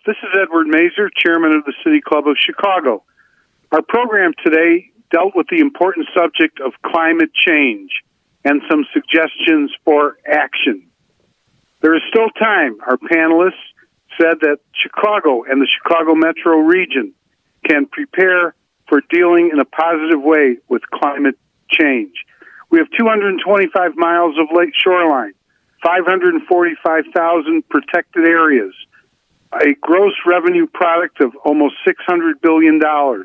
This is Edward Mazer, Chairman of the City Club of Chicago. Our program today dealt with the important subject of climate change and some suggestions for action. There is still time. Our panelists said that Chicago and the Chicago metro region can prepare for dealing in a positive way with climate change. We have 225 miles of lake shoreline, 545,000 protected areas, a gross revenue product of almost $600 billion.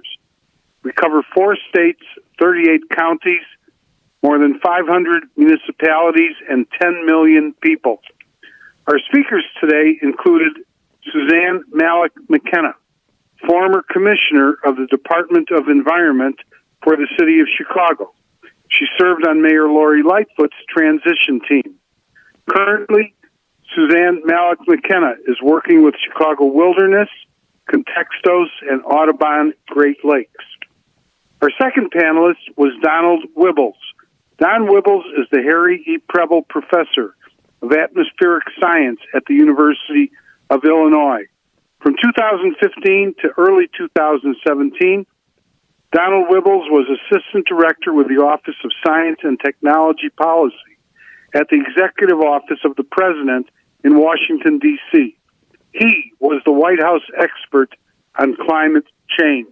We cover 4 states, 38 counties, more than 500 municipalities, and 10 million people. Our speakers today included Suzanne Malek McKenna, former commissioner of the Department of Environment for the City of Chicago. She served on Mayor Lori Lightfoot's transition team. Currently, Suzanne Malek McKenna is working with Chicago Wilderness, Contextos, and Audubon Great Lakes. Our second panelist was Donald Wibbles. Don Wibbles is the Harry E. Preble Professor of Atmospheric Science at the University of Illinois. From 2015 to early 2017, Donald Wibbles was Assistant Director with the Office of Science and Technology Policy at the Executive Office of the President in Washington, D.C. He was the White House expert on climate change.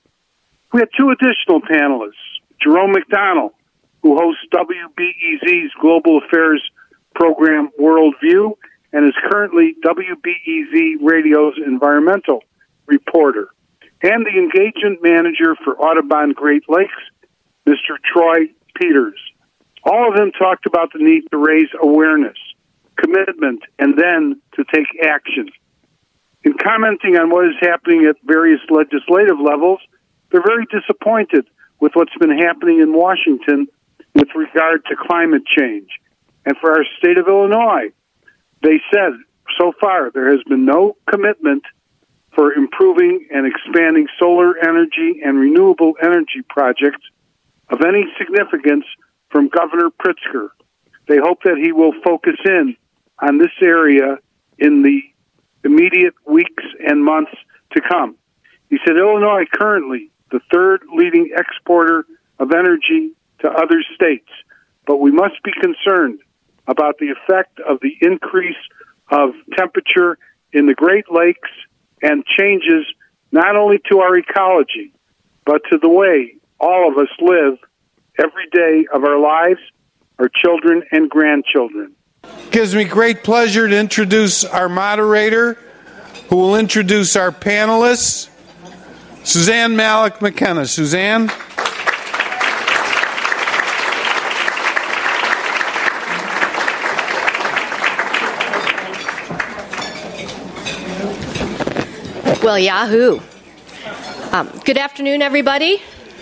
We had 2 additional panelists, Jerome McDonnell, who hosts WBEZ's Global Affairs program Worldview and is currently WBEZ Radio's environmental reporter, and the engagement manager for Audubon Great Lakes, Mr. Troy Peters. All of them talked about the need to raise awareness, commitment, and then to take action. In commenting on what is happening at various legislative levels, they're very disappointed with what's been happening in Washington with regard to climate change. And for our state of Illinois, they said so far there has been no commitment for improving and expanding solar energy and renewable energy projects of any significance from Governor Pritzker. They hope that he will focus in on this area in the immediate weeks and months to come. He said Illinois currently the 3rd leading exporter of energy to other states, but we must be concerned about the effect of the increase of temperature in the Great Lakes and changes not only to our ecology, but to the way all of us live every day of our lives, our children and grandchildren. It gives me great pleasure to introduce our moderator, who will introduce our panelists, Suzanne Malek McKenna. Suzanne? Well, yahoo. Good afternoon, everybody.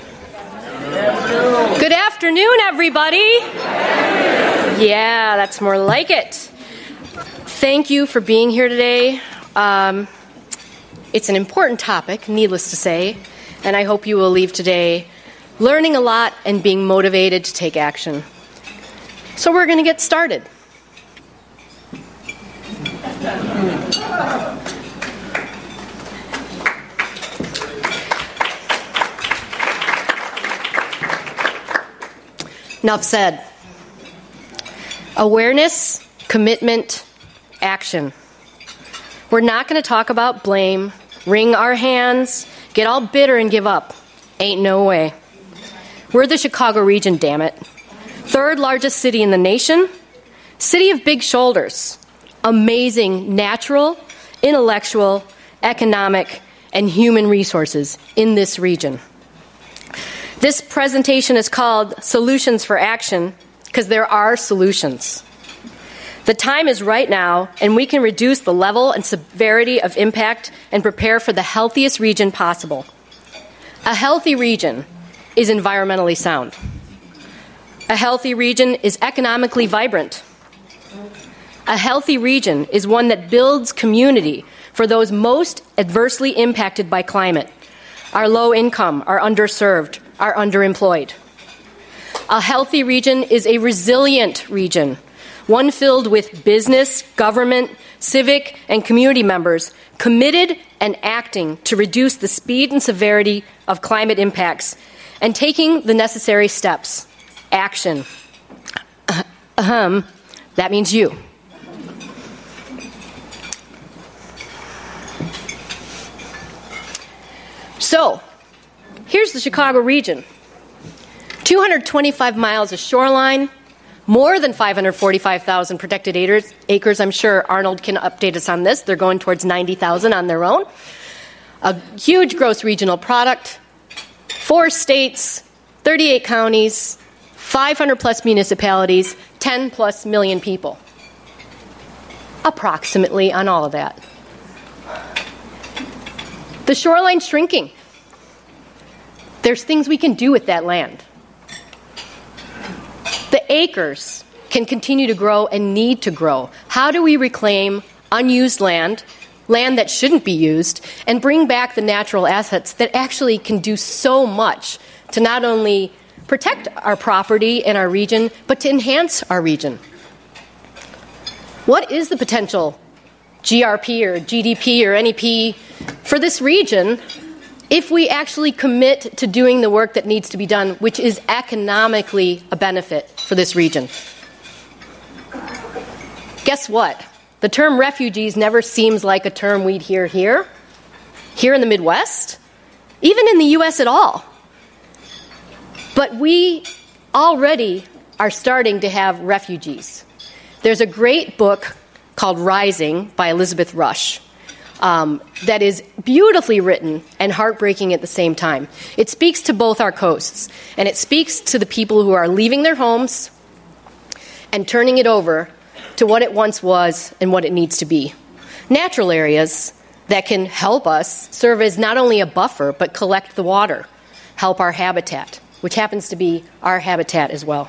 Good afternoon, everybody. Yeah, that's more like it. Thank you for being here today. It's an important topic, needless to say, and I hope you will leave today learning a lot and being motivated to take action. So we're going to get started. Enough said. Awareness, commitment, action. We're not going to talk about blame, wring our hands, get all bitter and give up. Ain't no way. We're the Chicago region, damn it. 3rd largest city in the nation. City of big shoulders. Amazing natural, intellectual, economic, and human resources in this region. This presentation is called Solutions for Action because there are solutions. The time is right now, and we can reduce the level and severity of impact and prepare for the healthiest region possible. A healthy region is environmentally sound. A healthy region is economically vibrant. A healthy region is one that builds community for those most adversely impacted by climate, our low income, our underserved, our underemployed. A healthy region is a resilient region, one filled with business, government, civic, and community members committed and acting to reduce the speed and severity of climate impacts, and taking the necessary steps. Action. That means you. So, here's the Chicago region. 225 miles of shoreline, more than 545,000 protected acres. I'm sure Arnold can update us on this. They're going towards 90,000 on their own. A huge gross regional product, 4 states, 38 counties, 500 plus municipalities, 10 plus million people. Approximately on all of that. The shoreline shrinking. There's things we can do with that land. The acres can continue to grow and need to grow. How do we reclaim unused land, land that shouldn't be used, and bring back the natural assets that actually can do so much to not only protect our property and our region, but to enhance our region? What is the potential GRP or GDP or NEP for this region if we actually commit to doing the work that needs to be done, which is economically a benefit for this region? Guess what? The term refugees never seems like a term we'd hear here in the Midwest, even in the U.S. at all. But we already are starting to have refugees. There's a great book called Rising by Elizabeth Rush that is beautifully written and heartbreaking at the same time. It speaks to both our coasts, and it speaks to the people who are leaving their homes and turning it over to what it once was and what it needs to be. Natural areas that can help us serve as not only a buffer, but collect the water, help our habitat, which happens to be our habitat as well.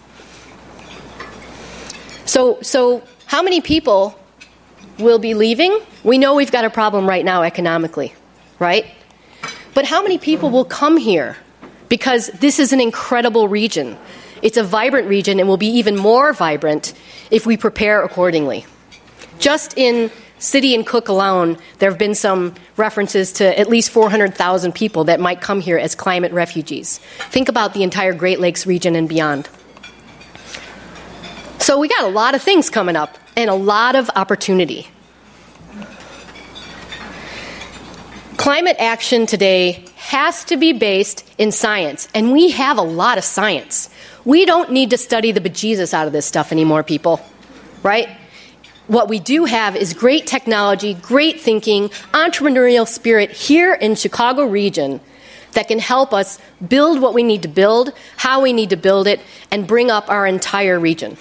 So how many people will be leaving? We know we've got a problem right now economically, right? But how many people will come here? Because this is an incredible region. It's a vibrant region and will be even more vibrant if we prepare accordingly. Just in City and Cook alone, there have been some references to at least 400,000 people that might come here as climate refugees. Think about the entire Great Lakes region and beyond. So we got a lot of things coming up and a lot of opportunity. Climate action today has to be based in science, and we have a lot of science. We don't need to study the bejesus out of this stuff anymore, people, right? What we do have is great technology, great thinking, entrepreneurial spirit here in Chicago region that can help us build what we need to build, how we need to build it, and bring up our entire region.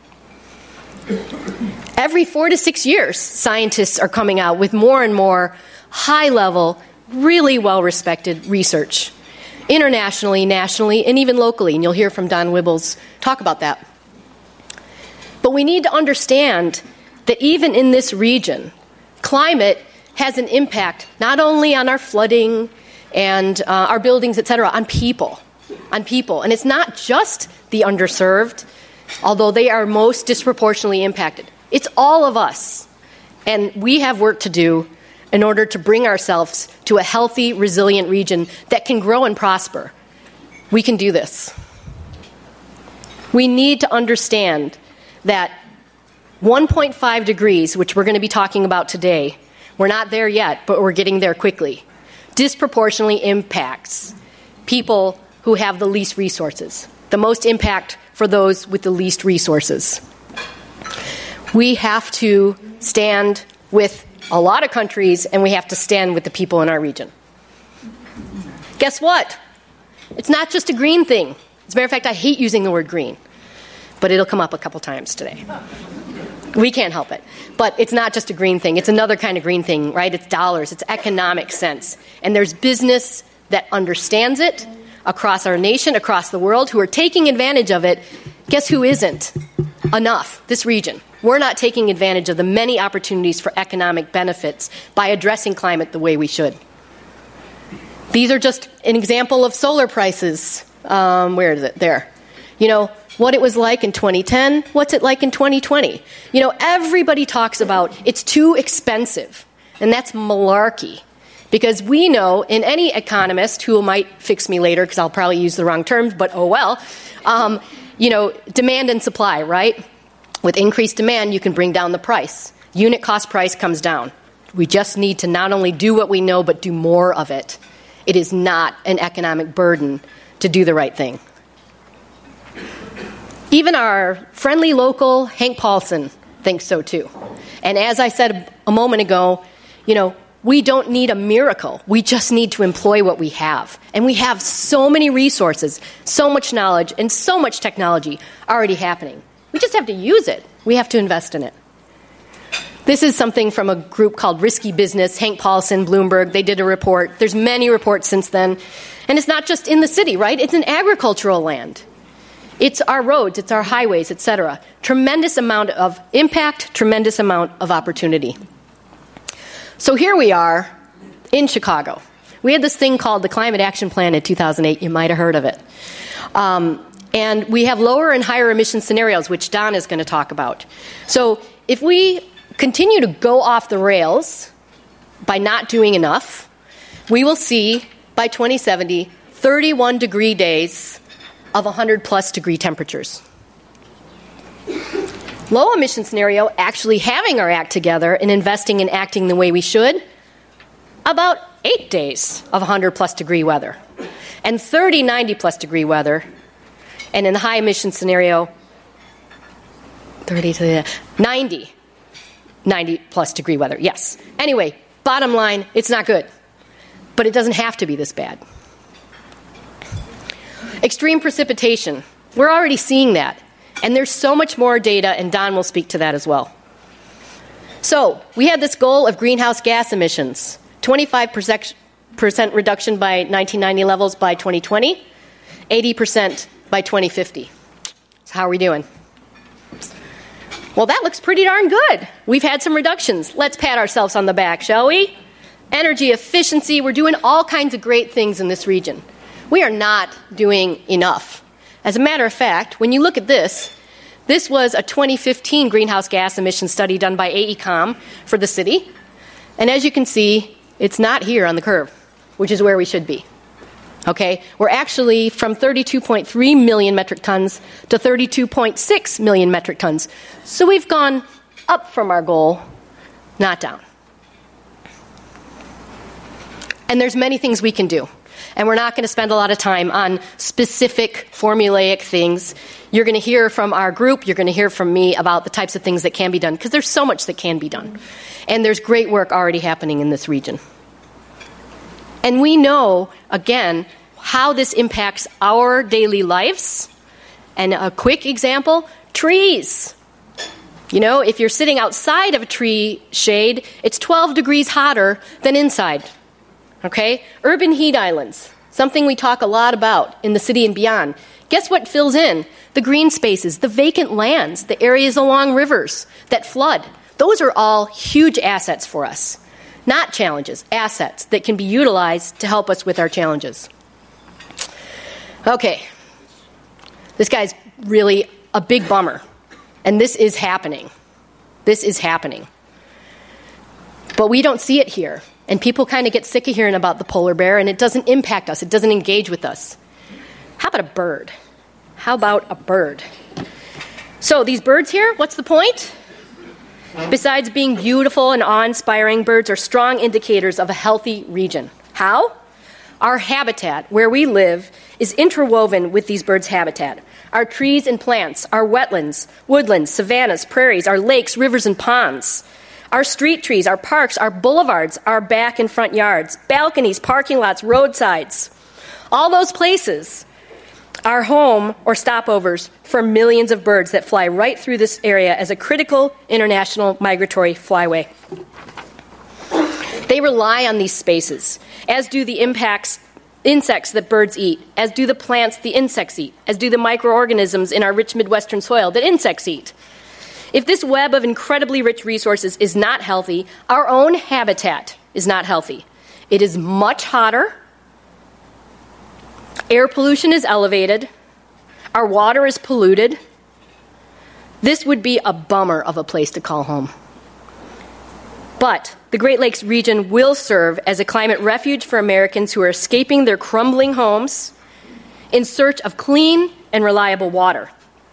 Every 4 to 6 years, scientists are coming out with more and more high-level, really well-respected research, internationally, nationally, and even locally. And you'll hear from Don Wibbles talk about that. But we need to understand that even in this region, climate has an impact not only on our flooding and our buildings, et cetera, on people. And it's not just the underserved, although they are most disproportionately impacted. It's all of us. And we have work to do in order to bring ourselves to a healthy, resilient region that can grow and prosper. We can do this. We need to understand that 1.5 degrees, which we're going to be talking about today, we're not there yet, but we're getting there quickly, disproportionately impacts people who have the least resources, the most impact for those with the least resources. We have to stand with a lot of countries, and we have to stand with the people in our region. Guess what? It's not just a green thing. As a matter of fact, I hate using the word green, but it'll come up a couple times today. We can't help it. But it's not just a green thing. It's another kind of green thing, right? It's dollars. It's economic sense. And there's business that understands it across our nation, across the world, who are taking advantage of it. Guess who isn't? Enough. This region. We're not taking advantage of the many opportunities for economic benefits by addressing climate the way we should. These are just an example of solar prices. Where is it? There. You know, what it was like in 2010, what's it like in 2020? You know, everybody talks about it's too expensive. And that's malarkey. Because we know, in any economist who might fix me later, because I'll probably use the wrong terms, but oh well, demand and supply, right? With increased demand, you can bring down the price. Unit cost price comes down. We just need to not only do what we know, but do more of it. It is not an economic burden to do the right thing. Even our friendly local Hank Paulson thinks so too. And as I said a moment ago, we don't need a miracle. We just need to employ what we have. And we have so many resources, so much knowledge, and so much technology already happening. We just have to use it. We have to invest in it. This is something from a group called Risky Business, Hank Paulson, Bloomberg. They did a report. There's many reports since then. And it's not just in the city, right? It's an agricultural land. It's our roads, it's our highways, etc. Tremendous amount of impact, tremendous amount of opportunity. So here we are in Chicago. We had this thing called the Climate Action Plan in 2008. You might have heard of it. And we have lower and higher emission scenarios, which Don is going to talk about. So if we continue to go off the rails by not doing enough, we will see by 2070 31-degree days of 100-plus degree temperatures. Low emission scenario, actually having our act together and investing and acting the way we should, about 8 days of 100-plus degree weather. And 30 90-plus degree weather. And in the high emission scenario, 30 to 90-plus degree weather. Yes. Anyway, bottom line, it's not good. But it doesn't have to be this bad. Extreme precipitation. We're already seeing that. And there's so much more data, and Don will speak to that as well. So we had this goal of greenhouse gas emissions, 25% reduction by 1990 levels by 2020, 80% by 2050. So how are we doing? Well, that looks pretty darn good. We've had some reductions. Let's pat ourselves on the back, shall we? Energy efficiency. We're doing all kinds of great things in this region. We are not doing enough. As a matter of fact, when you look at this was a 2015 greenhouse gas emission study done by AECOM for the city. And as you can see, it's not here on the curve, which is where we should be. Okay? We're actually from 32.3 million metric tons to 32.6 million metric tons. So we've gone up from our goal, not down. And there's many things we can do. And we're not going to spend a lot of time on specific formulaic things. You're going to hear from our group, you're going to hear from me about the types of things that can be done, because there's so much that can be done. And there's great work already happening in this region. And we know, again, how this impacts our daily lives. And a quick example, trees. If you're sitting outside of a tree shade, it's 12 degrees hotter than inside. Okay? Urban heat islands, something we talk a lot about in the city and beyond. Guess what fills in? The green spaces, the vacant lands, the areas along rivers that flood. Those are all huge assets for us. Not challenges, assets that can be utilized to help us with our challenges. Okay. This guy's really a big bummer. And this is happening. This is happening. But we don't see it here. And people kind of get sick of hearing about the polar bear, and it doesn't impact us. It doesn't engage with us. How about a bird? How about a bird? So these birds here, what's the point? Besides being beautiful and awe-inspiring, birds are strong indicators of a healthy region. How? Our habitat, where we live, is interwoven with these birds' habitat. Our trees and plants, our wetlands, woodlands, savannas, prairies, our lakes, rivers, and ponds. Our street trees, our parks, our boulevards, our back and front yards, balconies, parking lots, roadsides. All those places are home or stopovers for millions of birds that fly right through this area as a critical international migratory flyway. They rely on these spaces, as do the insects that birds eat, as do the plants the insects eat, as do the microorganisms in our rich Midwestern soil that insects eat. If this web of incredibly rich resources is not healthy, our own habitat is not healthy. It is much hotter. Air pollution is elevated. Our water is polluted. This would be a bummer of a place to call home. But the Great Lakes region will serve as a climate refuge for Americans who are escaping their crumbling homes in search of clean and reliable water.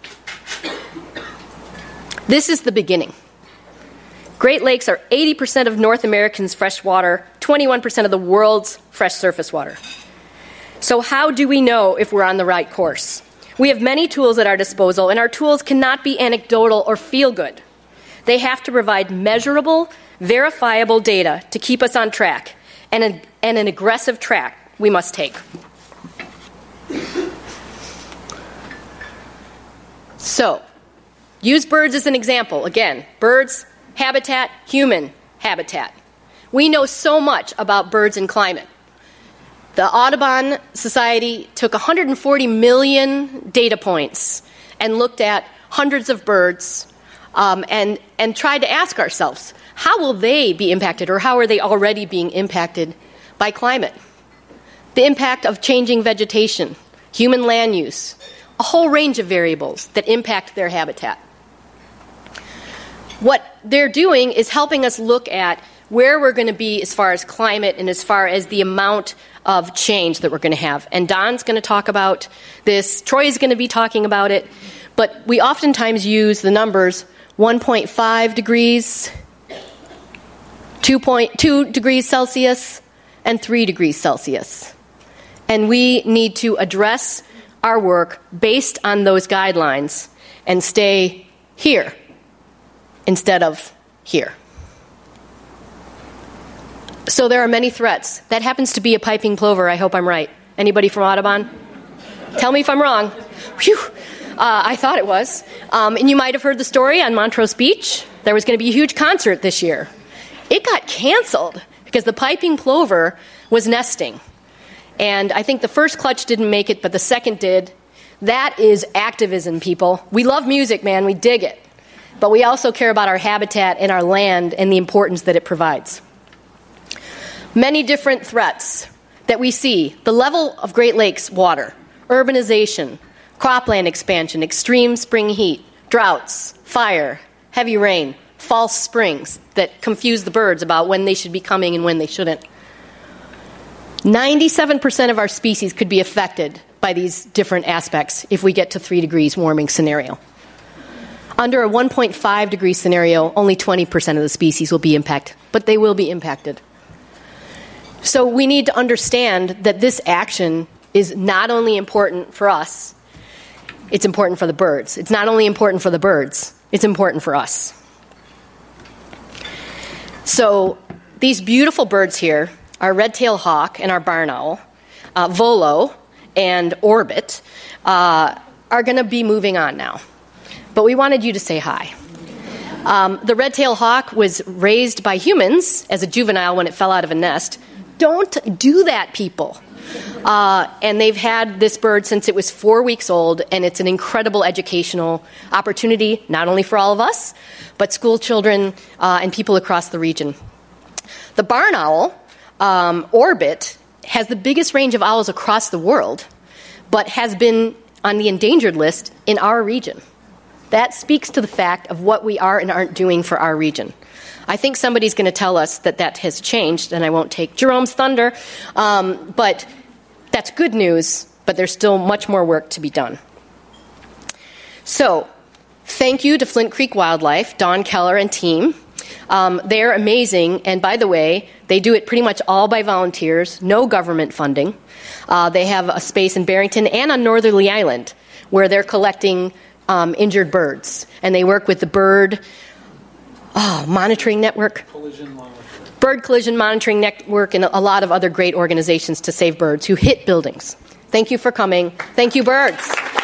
This is the beginning. Great Lakes are 80% of North Americans' fresh water, 21% of the world's fresh surface water. So how do we know if we're on the right course? We have many tools at our disposal, and our tools cannot be anecdotal or feel good. They have to provide measurable, verifiable data to keep us on track, and an aggressive track we must take. So, use birds as an example. Again, birds, habitat, human habitat. We know so much about birds and climate. The Audubon Society took 140 million data points and looked at hundreds of birds and tried to ask ourselves, how will they be impacted, or how are they already being impacted by climate? The impact of changing vegetation, human land use, a whole range of variables that impact their habitat. What they're doing is helping us look at where we're going to be as far as climate and as far as the amount of change that we're going to have. And Don's going to talk about this. Troy is going to be talking about it. But we oftentimes use the numbers 1.5 degrees, 2.2 degrees Celsius, and 3 degrees Celsius. And we need to address our work based on those guidelines and stay here instead of here. So there are many threats. That happens to be a piping plover. I hope I'm right. Anybody from Audubon? Tell me if I'm wrong. Phew. I thought it was. And you might have heard the story on Montrose Beach. There was going to be a huge concert this year. It got canceled because the piping plover was nesting. And I think the first clutch didn't make it, but the second did. That is activism, people. We love music, man. We dig it. But we also care about our habitat and our land and the importance that it provides. Many different threats that we see: the level of Great Lakes water, urbanization, cropland expansion, extreme spring heat, droughts, fire, heavy rain, false springs that confuse the birds about when they should be coming and when they shouldn't. 97% of our species could be affected by these different aspects if we get to 3 degrees warming scenario. Under a 1.5 degree scenario, only 20% of the species will be impacted, but they will be impacted. So we need to understand that this action is not only important for us, it's important for the birds. It's not only important for the birds, it's important for us. So these beautiful birds here, our red-tailed hawk and our barn owl, Volo and Orbit, are going to be moving on now. But we wanted you to say hi. The red-tailed hawk was raised by humans as a juvenile when it fell out of a nest. Don't do that, people. And they've had this bird since it was 4 weeks old, and it's an incredible educational opportunity, not only for all of us, but school children and people across the region. The barn owl, Orbit, has the biggest range of owls across the world, but has been on the endangered list in our region. That speaks to the fact of what we are and aren't doing for our region. I think somebody's going to tell us that that has changed, and I won't take Jerome's thunder, but that's good news, but there's still much more work to be done. So, thank you to Flint Creek Wildlife, Dawn Keller and team. They're amazing, and by the way, they do it pretty much all by volunteers, no government funding. They have a space in Barrington and on Northerly Island where they're collecting injured birds, and they work with the Bird Monitoring Network, Bird Collision Monitoring Network, and a lot of other great organizations to save birds who hit buildings. Thank you for coming. Thank you, birds.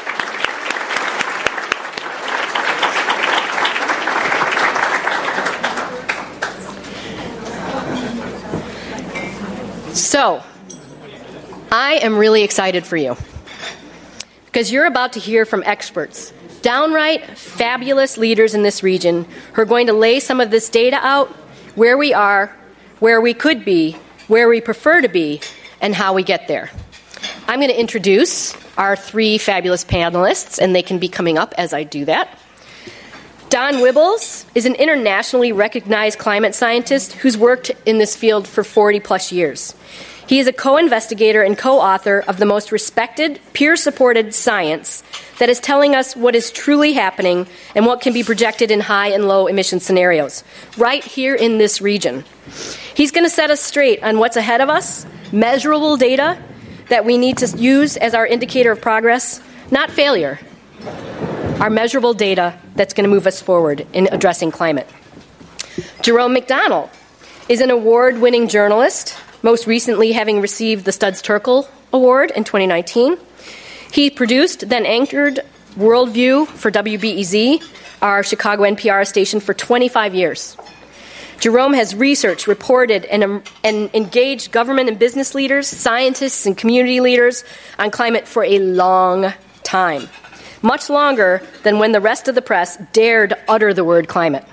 So, I am really excited for you because you're about to hear from experts, downright fabulous leaders in this region who are going to lay some of this data out, where we are, where we could be, where we prefer to be, and how we get there. I'm going to introduce our three fabulous panelists, and they can be coming up as I do that. Don Wibbles is an internationally recognized climate scientist who's worked in this field for 40-plus years. He is a co-investigator and co-author of the most respected, peer-supported science that is telling us what is truly happening and what can be projected in high and low emission scenarios, right here in this region. He's going to set us straight on what's ahead of us, measurable data that we need to use as our indicator of progress, not failure. Our measurable data that's going to move us forward in addressing climate. Jerome McDonnell is an award-winning journalist, most recently having received the Studs Terkel Award in 2019. He produced, then anchored Worldview for WBEZ, our Chicago NPR station, for 25 years. Jerome has researched, reported, and engaged government and business leaders, scientists, and community leaders on climate for a long time. Much longer than when the rest of the press dared utter the word climate.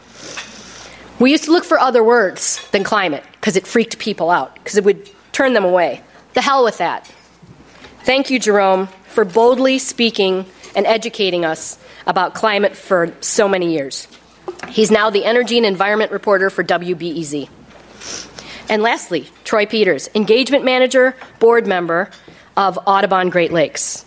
We used to look for other words than climate because it freaked people out, because it would turn them away. The hell with that. Thank you, Jerome, for boldly speaking and educating us about climate for so many years. He's now the Energy and Environment Reporter for WBEZ. And lastly, Troy Peters, Engagement Manager, Board Member of Audubon Great Lakes.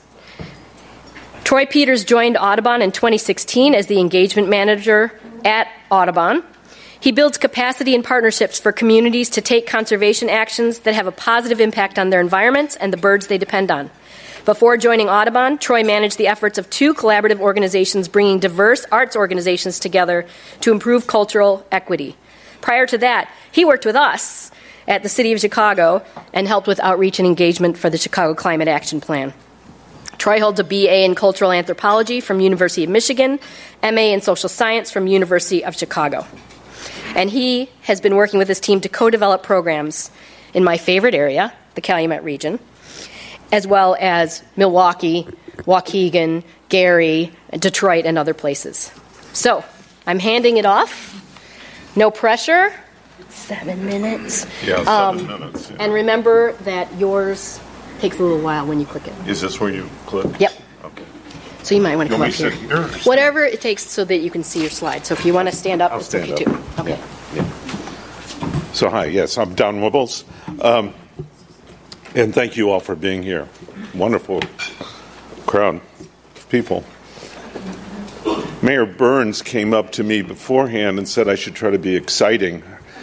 Troy Peters joined Audubon in 2016 as the engagement manager at Audubon. He builds capacity and partnerships for communities to take conservation actions that have a positive impact on their environments and the birds they depend on. Before joining Audubon, Troy managed the efforts of 2 collaborative organizations bringing diverse arts organizations together to improve cultural equity. Prior to that, he worked with us at the City of Chicago and helped with outreach and engagement for the Chicago Climate Action Plan. Troy holds a BA in Cultural Anthropology from University of Michigan, MA in Social Science from University of Chicago. And he has been working with his team to co-develop programs in my favorite area, the Calumet region, as well as Milwaukee, Waukegan, Gary, Detroit, and other places. So, I'm handing it off. No pressure. 7 minutes. Yeah, 7 minutes. Yeah. And remember that yours takes a little while when you click it. Is this where you click? Yep. Okay. So you might want to You come want up me to here. sit here or stand? Whatever it takes so that you can see your slide. So if you want to stand up, I'll it's stand okay up. too. Okay. Yeah. So hi, yes, I'm Don Wibbles. And thank you all for being here. Wonderful crowd of people. Mayor Burns came up to me beforehand and said I should try to be exciting.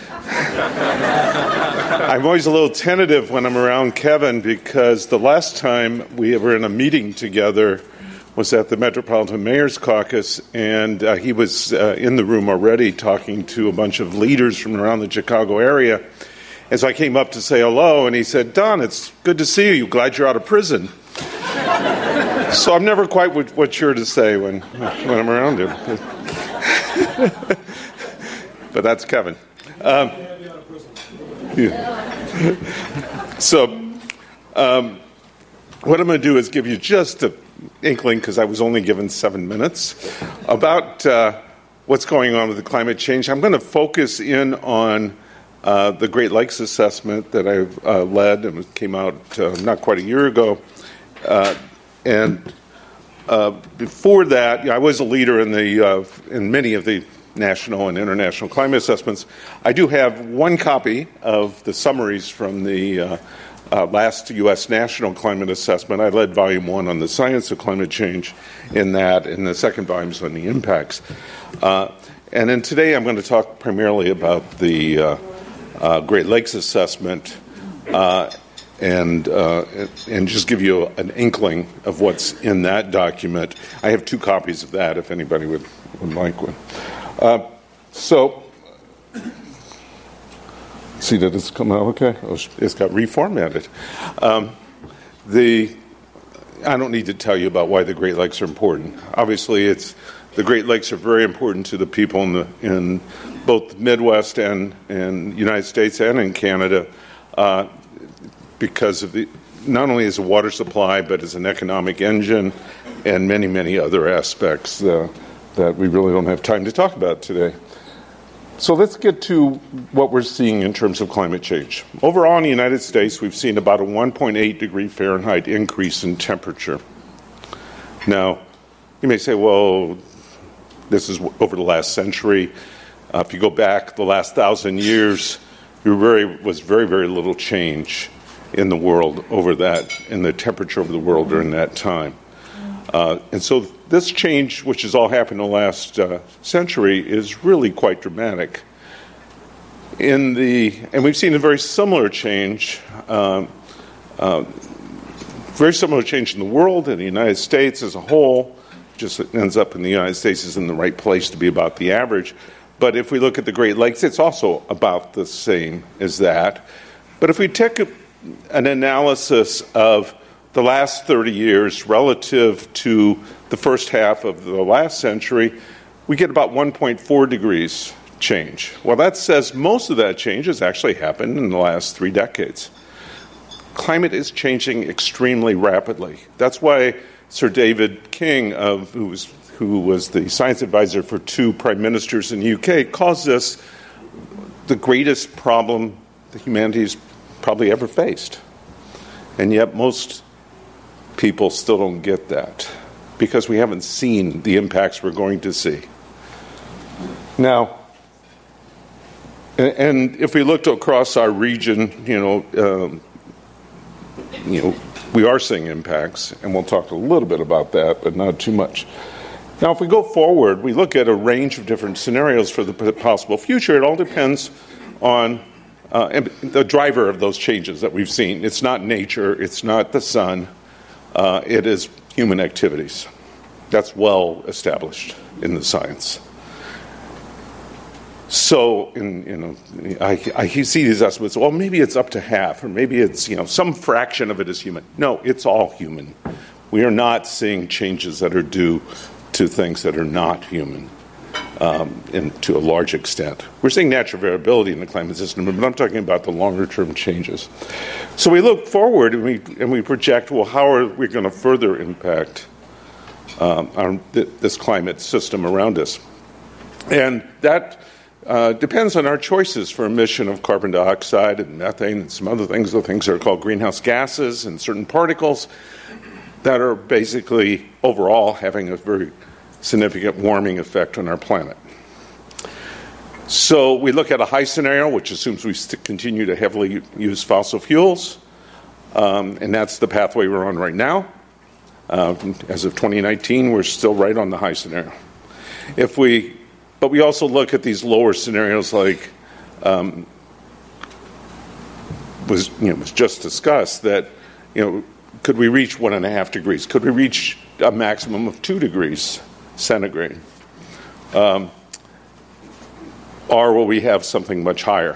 I'm always a little tentative when I'm around Kevin because the last time we were in a meeting together was at the Metropolitan Mayor's Caucus, and he was in the room already talking to a bunch of leaders from around the Chicago area. And so I came up to say hello, and he said, Don, it's good to see you. Glad you're out of prison. So I'm never quite what you're to say when I'm around him. But that's Kevin. Yeah. So what I'm going to do is give you just an inkling, because I was only given 7 minutes, about what's going on with the climate change. I'm going to focus in on the Great Lakes assessment that I've led and came out not quite a year ago. And before that, I was a leader in many of the national and international climate assessments. I do have one copy of the summaries from the last U.S. National Climate Assessment. I led Volume 1 on the science of climate change in that, and the second volume is on the impacts. And then today I'm going to talk primarily about the Great Lakes Assessment and just give you an inkling of what's in that document. I have 2 copies of that if anybody would like one. So, see that it's come out okay? Oh, it's got reformatted. I don't need to tell you about why the Great Lakes are important. Obviously, the Great Lakes are very important to the people in both the Midwest and United States and in Canada because of not only as a water supply, but as an economic engine and many, many other aspects that we really don't have time to talk about today. So let's get to what we're seeing in terms of climate change. Overall in the United States, we've seen about a 1.8 degree Fahrenheit increase in temperature. Now, you may say, well, This is over the last century. If you go back the last 1,000 years, there was very, very little change in the world over that, in the temperature of the world during that time. And so this change, which has all happened in the last century, is really quite dramatic. And we've seen a very similar change, in the world, in the United States as a whole. Just ends up in the United States is in the right place to be about the average. But if we look at the Great Lakes, it's also about the same as that. But if we take an analysis of the last 30 years relative to the first half of the last century, we get about 1.4 degrees change. Well, that says most of that change has actually happened in the last 3 decades. Climate is changing extremely rapidly. That's why Sir David King, who was the science advisor for 2 prime ministers in the UK, calls this the greatest problem that humanity's probably ever faced. And yet most people still don't get that because we haven't seen the impacts we're going to see. Now, and if we looked across our region, we are seeing impacts, and we'll talk a little bit about that, but not too much. Now, if we go forward, we look at a range of different scenarios for the possible future. It all depends on the driver of those changes that we've seen. It's not nature, it's not the sun, it is human activities. That's well established in the science. So, I see these estimates, well, maybe it's up to half, or maybe it's, some fraction of it is human. No, it's all human. We are not seeing changes that are due to things that are not human, to a large extent. We're seeing natural variability in the climate system, but I'm talking about the longer-term changes. So we look forward and we project, well, how are we going to further impact this climate system around us? And that depends on our choices for emission of carbon dioxide and methane and some other things, the things that are called greenhouse gases and certain particles that are basically overall having a very significant warming effect on our planet. So we look at a high scenario, which assumes we continue to heavily use fossil fuels, and that's the pathway we're on right now. As of 2019, we're still right on the high scenario. But we also look at these lower scenarios like was just discussed, that could we reach 1.5 degrees? Could we reach a maximum of 2 degrees centigrade? Or will we have something much higher?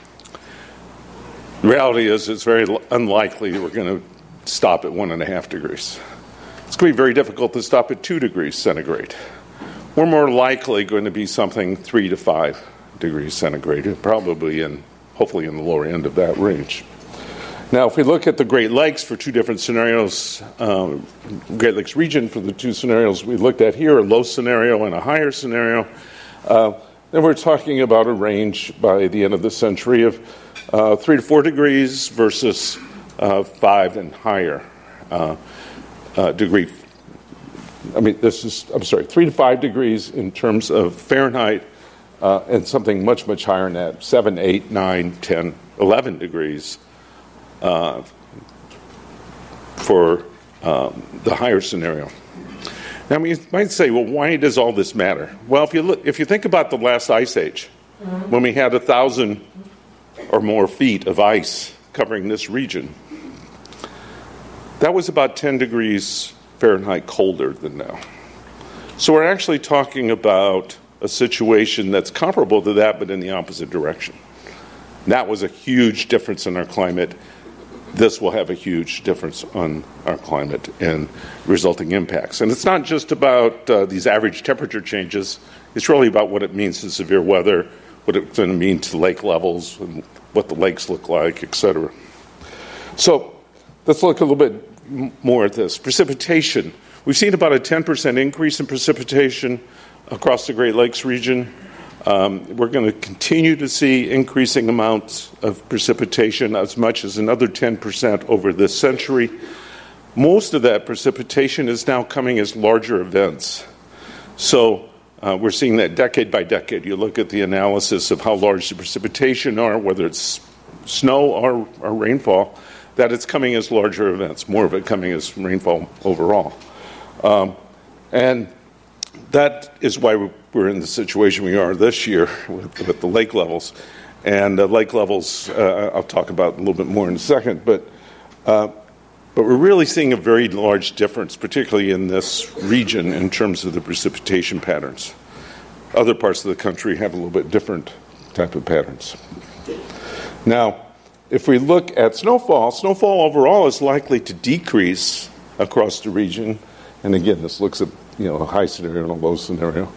The reality is it's very unlikely that we're going to stop at 1.5 degrees. It's going to be very difficult to stop at 2 degrees centigrade. We're more likely going to be something 3 to 5 degrees centigrade, probably hopefully in the lower end of that range. Now, if we look at the Great Lakes for 2 different scenarios, Great Lakes region for the 2 scenarios we looked at here, a low scenario and a higher scenario, then we're talking about a range by the end of the century of 3 to 4 degrees versus 5 and higher degree. 3 to 5 degrees in terms of Fahrenheit, and something much, much higher than that, 7, 8, 9, 10, 11 degrees for the higher scenario. Now, you might say, well, why does all this matter? Well, if you think about the last ice age, when we had 1,000 or more feet of ice covering this region, that was about 10 degrees Fahrenheit colder than now. So we're actually talking about a situation that's comparable to that, but in the opposite direction. That was a huge difference in our climate. This will have a huge difference on our climate and resulting impacts. And it's not just about these average temperature changes. It's really about what it means to severe weather, what it's going to mean to lake levels, and what the lakes look like, etc. So let's look a little bit more at this. Precipitation. We've seen about a 10% increase in precipitation across the Great Lakes region. We're going to continue to see increasing amounts of precipitation, as much as another 10% over this century. Most of that precipitation is now coming as larger events. So We're seeing that decade by decade. You look at the analysis of how large the precipitation are, whether it's snow or rainfall, that it's coming as larger events, more of it coming as rainfall overall. And that is why we're in the situation we are this year with the lake levels. And lake levels, I'll talk about a little bit more in a second, but we're really seeing a very large difference, particularly in this region, in terms of the precipitation patterns. Other parts of the country have a little bit different type of patterns. Now, if we look at snowfall overall is likely to decrease across the region. And again, this looks at a high scenario and a low scenario.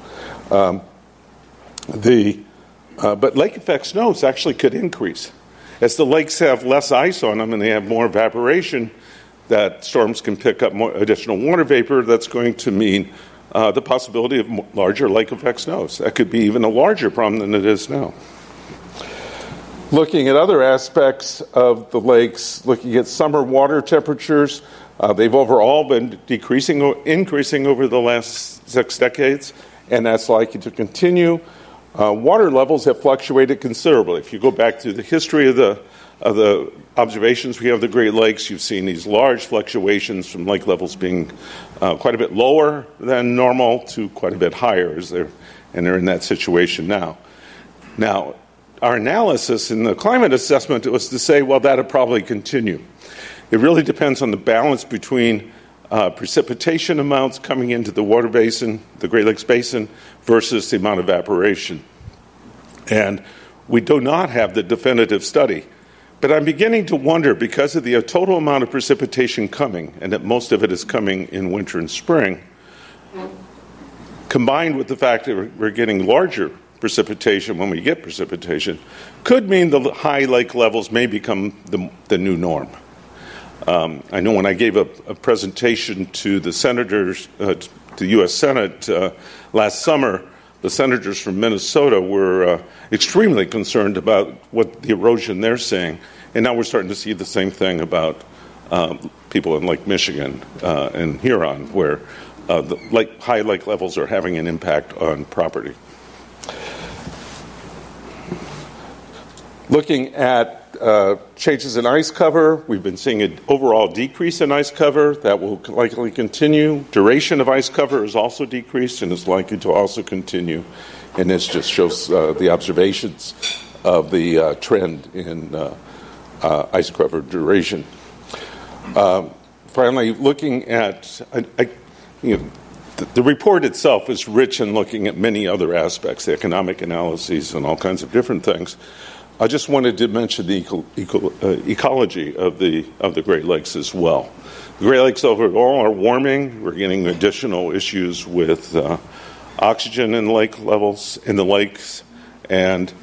But lake effect snows actually could increase. As the lakes have less ice on them and they have more evaporation, that storms can pick up more additional water vapor. That's going to mean the possibility of larger lake effect snows. That could be even a larger problem than it is now. Looking at other aspects of the lakes, looking at summer water temperatures, they've overall been increasing over the last 6 decades, and that's likely to continue. Water levels have fluctuated considerably. If you go back to the history of the observations we have of the Great Lakes, you've seen these large fluctuations from lake levels being quite a bit lower than normal to quite a bit higher, and they're in that situation now. Now, our analysis in the climate assessment was to say, well, that'll probably continue. It really depends on the balance between precipitation amounts coming into the water basin, the Great Lakes Basin, versus the amount of evaporation. And we do not have the definitive study. But I'm beginning to wonder, because of the total amount of precipitation coming, and that most of it is coming in winter and spring, combined with the fact that we're getting larger precipitation when we get precipitation, could mean the high lake levels may become the new norm. I know when I gave a presentation to the senators, to the U.S. Senate last summer, the senators from Minnesota were extremely concerned about what the erosion they're seeing. And now we're starting to see the same thing about people in Lake Michigan and Huron, where the high lake levels are having an impact on property. Looking at changes in ice cover, we've been seeing an overall decrease in ice cover. That will likely continue. Duration of ice cover has also decreased and is likely to also continue. And this just shows the observations of the trend in ice cover duration. Finally, looking at the report itself is rich in looking at many other aspects, the economic analyses and all kinds of different things. I just wanted to mention the ecology of the Great Lakes as well. The Great Lakes overall are warming. We're getting additional issues with oxygen in lake levels in the lakes, and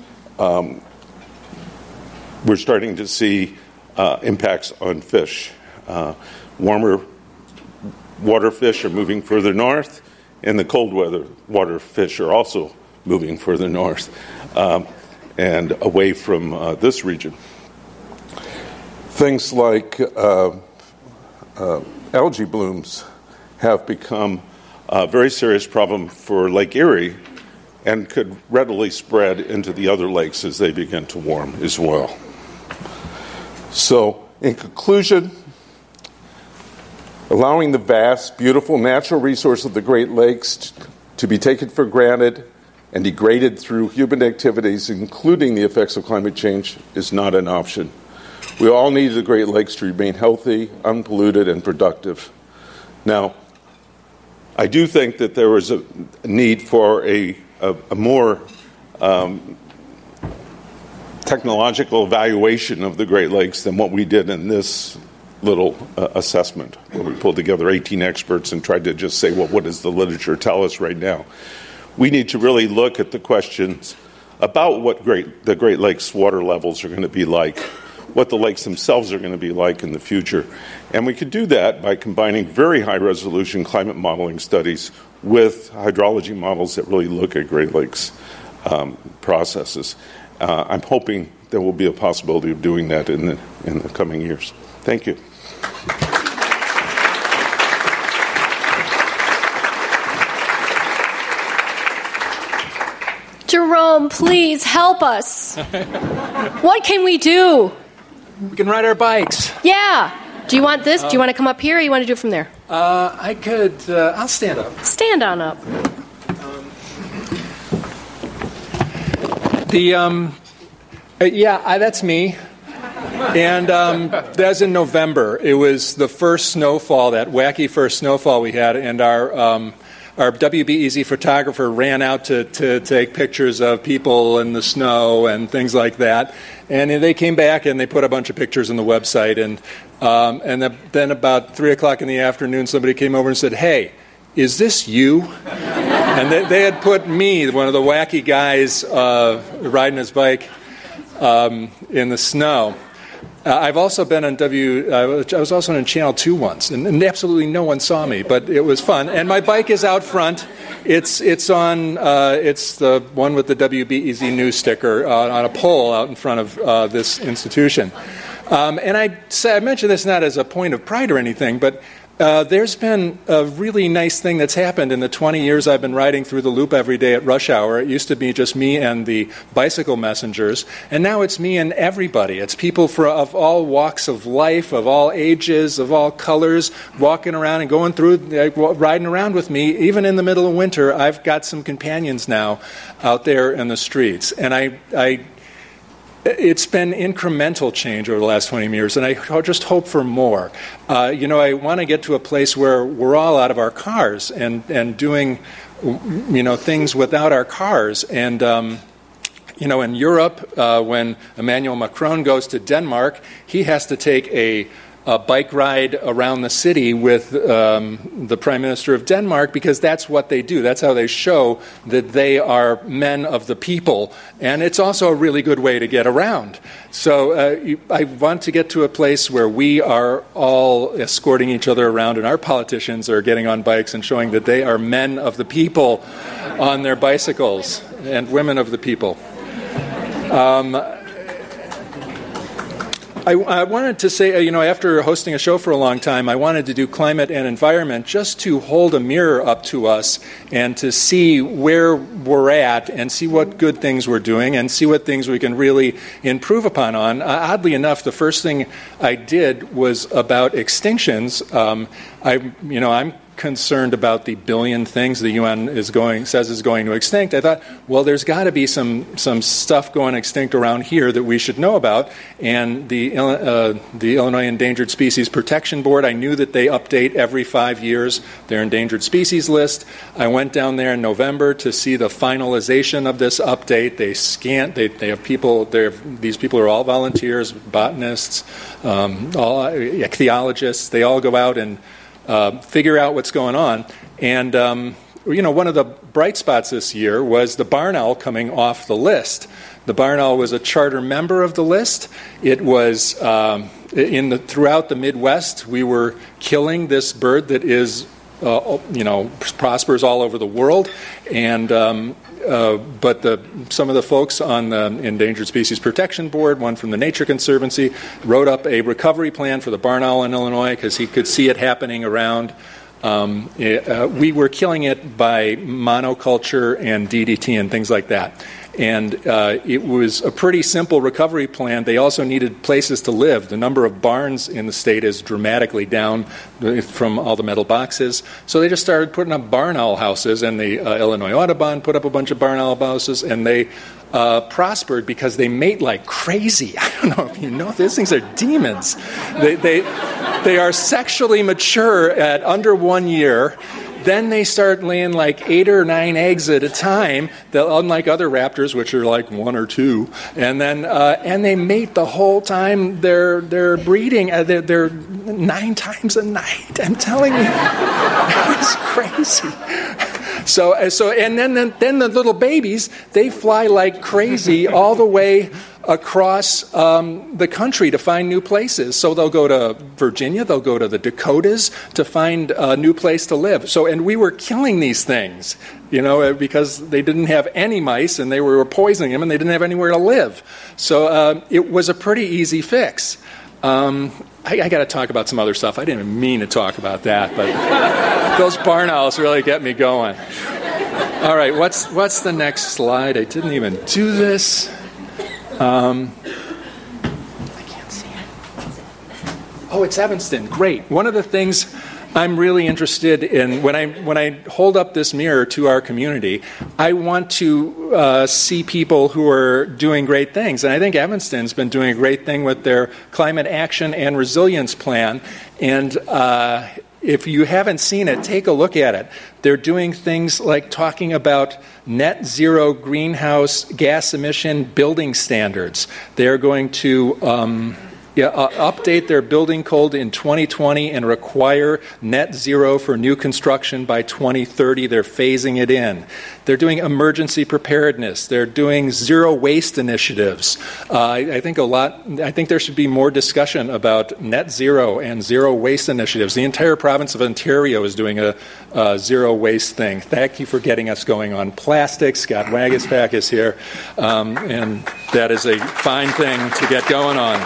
we're starting to see impacts on fish. Warmer water fish are moving further north, and the cold weather water fish are also moving further north. And away from this region. Things like algae blooms have become a very serious problem for Lake Erie and could readily spread into the other lakes as they begin to warm as well. So, in conclusion, allowing the vast, beautiful natural resource of the Great Lakes to be taken for granted and degraded through human activities, including the effects of climate change, is not an option. We all need the Great Lakes to remain healthy, unpolluted, and productive. Now, I do think that there is a need for a more technological evaluation of the Great Lakes than what we did in this little assessment, where we pulled together 18 experts and tried to just say, well, what does the literature tell us right now? We need to really look at the questions about what the Great Lakes water levels are going to be like, what the lakes themselves are going to be like in the future. And we could do that by combining very high-resolution climate modeling studies with hydrology models that really look at Great Lakes processes. I'm hoping there will be a possibility of doing that in the coming years. Thank you. please help us. What can we do? We can ride our bikes. Yeah. Do you want this? Do you want to come up here, or you want to do it from there? I could. I'll stand up. Stand on up. That's me. And that's in November. It was the first snowfall, that wacky first snowfall we had, and our WBEZ photographer ran out to take pictures of people in the snow and things like that. And they came back and they put a bunch of pictures on the website. And then about 3 o'clock in the afternoon, somebody came over and said, "Hey, is this you?" And they had put me, one of the wacky guys riding his bike in the snow. I've also been on I was also on Channel 2 once, and absolutely no one saw me, but it was fun. And my bike is out front. It's the one with the WBEZ news sticker on a pole out in front of this institution. And I mention this not as a point of pride or anything, but there's been a really nice thing that's happened in the 20 years I've been riding through the Loop every day at rush hour. It used to be just me and the bicycle messengers, and now it's me and everybody. It's people of all walks of life, of all ages, of all colors, walking around and going through, riding around with me. Even in the middle of winter, I've got some companions now out there in the streets, and it's been incremental change over the last 20 years, and I just hope for more. I want to get to a place where we're all out of our cars and doing, things without our cars. And, in Europe, when Emmanuel Macron goes to Denmark, he has to take a bike ride around the city with the Prime Minister of Denmark, because that's what they do. That's how they show that they are men of the people. And it's also a really good way to get around. So I want to get to a place where we are all escorting each other around, and our politicians are getting on bikes and showing that they are men of the people on their bicycles, and women of the people. I wanted to say, after hosting a show for a long time, I wanted to do climate and environment just to hold a mirror up to us and to see where we're at and see what good things we're doing and see what things we can really improve upon on. Oddly enough, the first thing I did was about extinctions. I'm concerned about the billion things the UN says is going to extinct. I thought, well, there's got to be some stuff going extinct around here that we should know about. And the Illinois Endangered Species Protection Board, I knew that they update every 5 years their endangered species list. I went down there in November to see the finalization of this update. They have people. These people are all volunteers, botanists, all ichthyologists. They all go out and figure out what's going on. And, one of the bright spots this year was the barn owl coming off the list. The barn owl was a charter member of the list. It was throughout the Midwest, we were killing this bird that is, prospers all over the world. And but some of the folks on the Endangered Species Protection Board, one from the Nature Conservancy, wrote up a recovery plan for the barn owl in Illinois because he could see it happening around. We were killing it by monoculture and DDT and things like that. And it was a pretty simple recovery plan. They also needed places to live. The number of barns in the state is dramatically down from all the metal boxes. So they just started putting up barn owl houses, and the Illinois Audubon put up a bunch of barn owl houses, and they prospered because they mate like crazy. I don't know if you know, these things are demons. They are sexually mature at under 1 year. Then they start laying like 8 or 9 eggs at a time, unlike other raptors, which are like 1 or 2. And then and they mate the whole time they're breeding. They're 9 times a night. I'm telling you, it's crazy. So and then the little babies, they fly like crazy all the way across the country to find new places. So they'll go to Virginia, they'll go to the Dakotas to find a new place to live. And we were killing these things, because they didn't have any mice and they were poisoning them and they didn't have anywhere to live. So it was a pretty easy fix. I got to talk about some other stuff. I didn't even mean to talk about that, but those barn owls really get me going. All right, what's the next slide? I didn't even do this. I can't see it. Oh, it's Evanston. Great. One of the things I'm really interested in when I hold up this mirror to our community, I want to see people who are doing great things. And I think Evanston's been doing a great thing with their climate action and resilience plan. And if you haven't seen it, take a look at it. They're doing things like talking about net zero greenhouse gas emission building standards. They're going to update their building code in 2020 and require net zero for new construction by 2030. They're phasing it in. They're doing emergency preparedness. They're doing zero waste initiatives. I think there should be more discussion about net zero and zero waste initiatives. The entire province of Ontario is doing a zero waste thing. Thank you for getting us going on plastics. Scott Wagaspak is here, and that is a fine thing to get going on.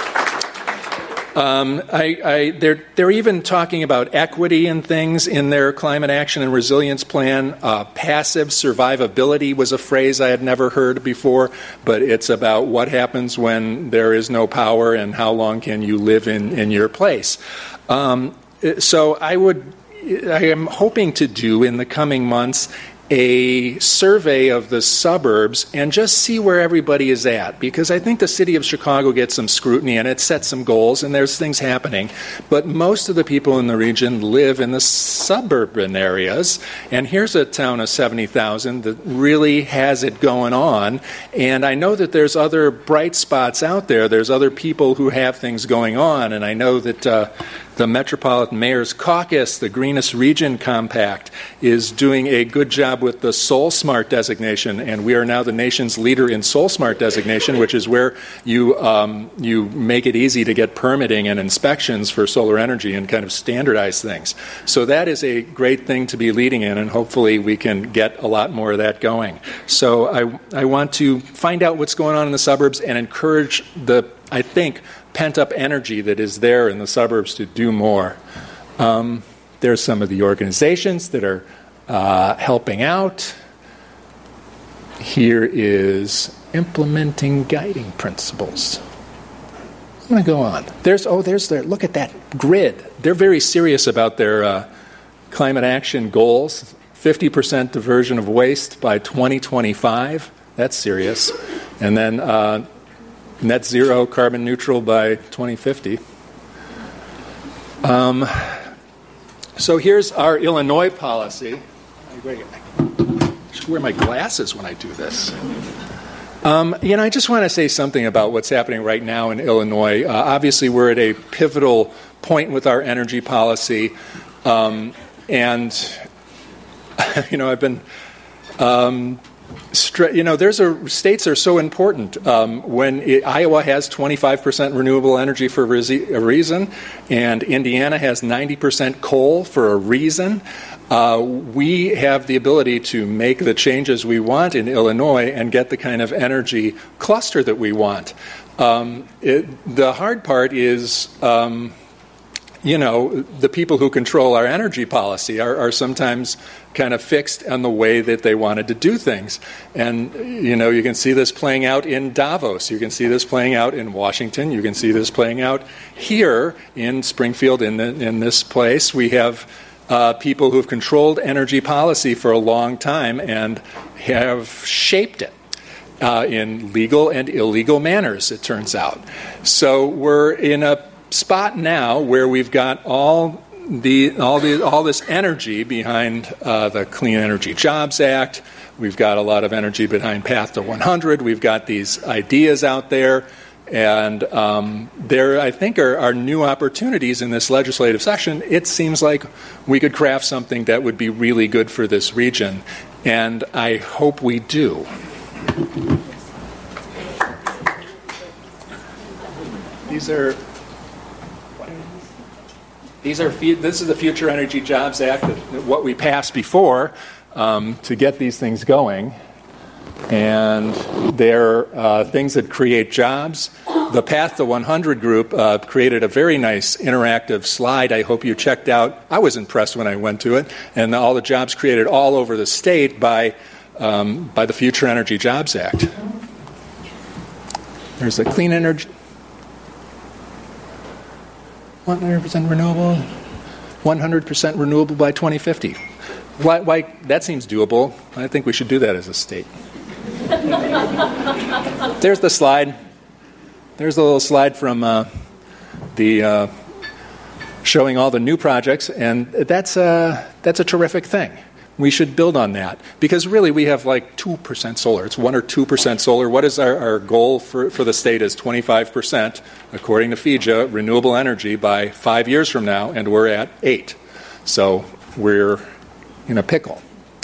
They're even talking about equity and things in their climate action and resilience plan. Passive survivability was a phrase I had never heard before, but it's about what happens when there is no power and how long can you live in your place. So I am hoping to do in the coming months a survey of the suburbs and just see where everybody is at, because I think the city of Chicago gets some scrutiny and it sets some goals and there's things happening, but most of the people in the region live in the suburban areas, and here's a town of 70,000 that really has it going on, and I know that there's other bright spots out there. There's other people who have things going on, and I know that the Metropolitan Mayor's Caucus, the Greenest Region Compact, is doing a good job with the Soul Smart designation, and we are now the nation's leader in Soul Smart designation, which is where you make it easy to get permitting and inspections for solar energy and kind of standardize things. So that is a great thing to be leading in, and hopefully we can get a lot more of that going. So I want to find out what's going on in the suburbs and encourage I think, pent-up energy that is there in the suburbs to do more. There's some of the organizations that are helping out. Here is implementing guiding principles. I'm going to go on. Look at that grid. They're very serious about their climate action goals. 50% diversion of waste by 2025. That's serious. And then net zero carbon neutral by 2050. So here's our Illinois policy. I should wear my glasses when I do this. I just want to say something about what's happening right now in Illinois. Obviously, we're at a pivotal point with our energy policy. And, I've been... states are so important. When Iowa has 25% renewable energy for a reason, and Indiana has 90% coal for a reason, we have the ability to make the changes we want in Illinois and get the kind of energy cluster that we want. The hard part is... the people who control our energy policy are sometimes kind of fixed on the way that they wanted to do things. And, you can see this playing out in Davos. You can see this playing out in Washington. You can see this playing out here in Springfield, in this place. We have people who have controlled energy policy for a long time and have shaped it. In legal and illegal manners, it turns out. So we're in a spot now where we've got all this energy behind the Clean Energy Jobs Act. We've got a lot of energy behind Path to 100. We've got these ideas out there, and there, I think, are new opportunities in this legislative session. It seems like we could craft something that would be really good for this region, and I hope we do. This is the Future Energy Jobs Act, what we passed before to get these things going. And they're things that create jobs. The Path to 100 group created a very nice interactive slide I hope you checked out. I was impressed when I went to it, and all the jobs created all over the state by the Future Energy Jobs Act. There's the clean energy, 100% renewable, 100% renewable by 2050. Why? That seems doable. I think we should do that as a state. There's the slide. There's a little slide from the showing all the new projects, and that's a terrific thing. We should build on that because really we have like 2% solar. It's 1 or 2% solar. What is our goal for the state is 25%, according to FEJA, renewable energy by 5 years from now, and we're at 8. So we're in a pickle.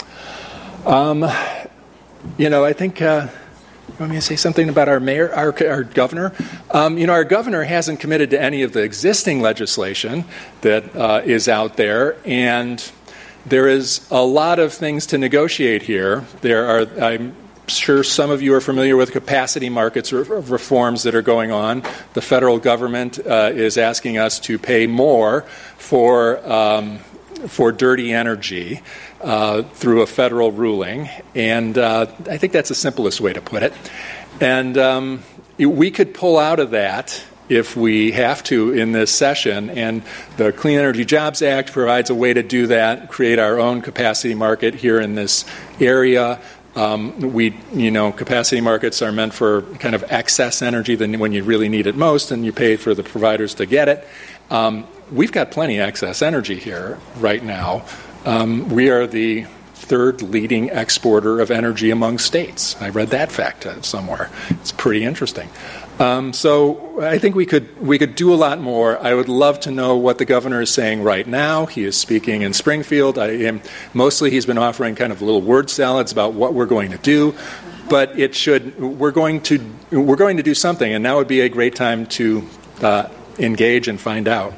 I think, you want me to say something about our mayor, our governor? Our governor hasn't committed to any of the existing legislation that is out there, and there is a lot of things to negotiate here. I'm sure some of you are familiar with capacity markets reforms that are going on. The federal government is asking us to pay more for dirty energy through a federal ruling, and I think that's the simplest way to put it. And we could pull out of that if we have to in this session, and the Clean Energy Jobs Act provides a way to do that, create our own capacity market here in this area. Capacity markets are meant for kind of excess energy than when you really need it most, and you pay for the providers to get it. We've got plenty of excess energy here right now. We are the third leading exporter of energy among states. I read that fact somewhere. It's pretty interesting. So I think we could do a lot more. I would love to know what the governor is saying right now. He is speaking in Springfield. Mostly he's been offering kind of little word salads about what we're going to do. But we're going to do something, and now would be a great time to engage and find out.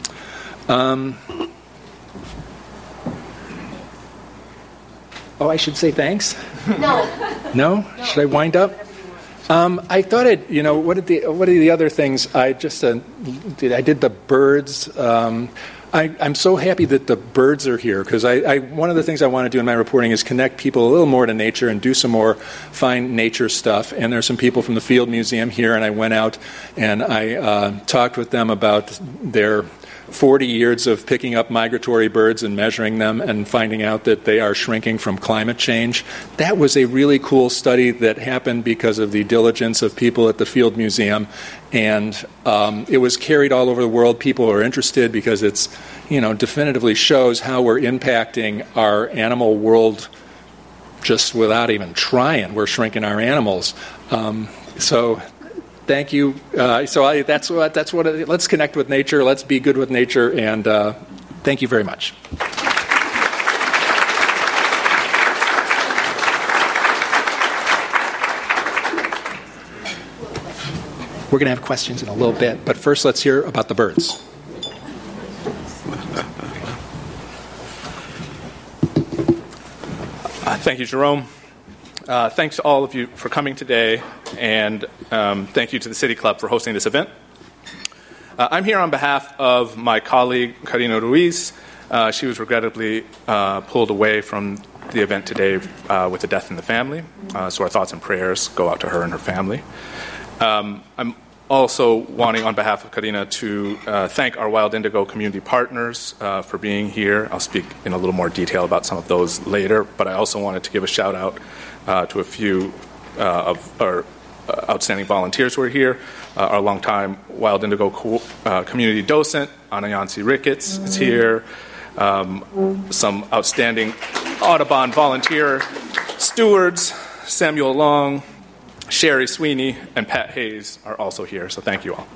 I should say thanks? No? Should I wind up? I thought what are the other things? I did the birds. I'm so happy that the birds are here because one of the things I want to do in my reporting is connect people a little more to nature and do some more fine nature stuff. And there's some people from the Field Museum here, and I went out and I talked with them about their 40 years of picking up migratory birds and measuring them and finding out that they are shrinking from climate change. That was a really cool study that happened because of the diligence of people at the Field Museum, and it was carried all over the world. People are interested because it's, definitively shows how we're impacting our animal world just without even trying. We're shrinking our animals. Thank you. That's what. Let's connect with nature. Let's be good with nature. And thank you very much. We're going to have questions in a little bit, but first let's hear about the birds. Thank you, Jerome. Thanks to all of you for coming today, and thank you to the City Club for hosting this event. I'm here on behalf of my colleague, Karina Ruiz. She was regrettably pulled away from the event today with a death in the family, so our thoughts and prayers go out to her and her family. I'm also wanting, on behalf of Karina, to thank our Wild Indigo community partners for being here. I'll speak in a little more detail about some of those later, but I also wanted to give a shout-out to a few of our outstanding volunteers who are here. Our longtime Wild Indigo community docent, Anayansi Ricketts, is here. Some outstanding Audubon volunteer stewards, Samuel Long, Sherry Sweeney, and Pat Hayes are also here, so thank you all.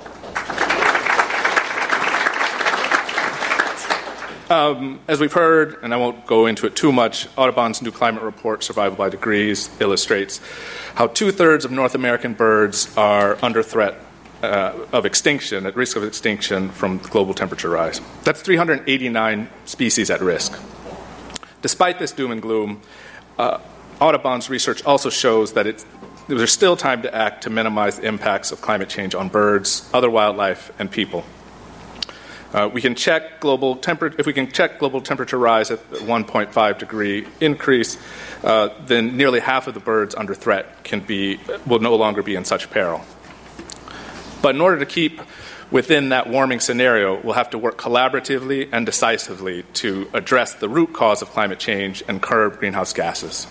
As we've heard, and I won't go into it too much, Audubon's new climate report, Survival by Degrees, illustrates how 2/3 of North American birds are under threat of extinction, at risk of extinction from global temperature rise. That's 389 species at risk. Despite this doom and gloom, Audubon's research also shows that there's still time to act to minimize the impacts of climate change on birds, other wildlife, and people. If we can check global temperature rise at 1.5 degree increase, then nearly half of the birds under threat will no longer be in such peril. But in order to keep within that warming scenario, we'll have to work collaboratively and decisively to address the root cause of climate change and curb greenhouse gases.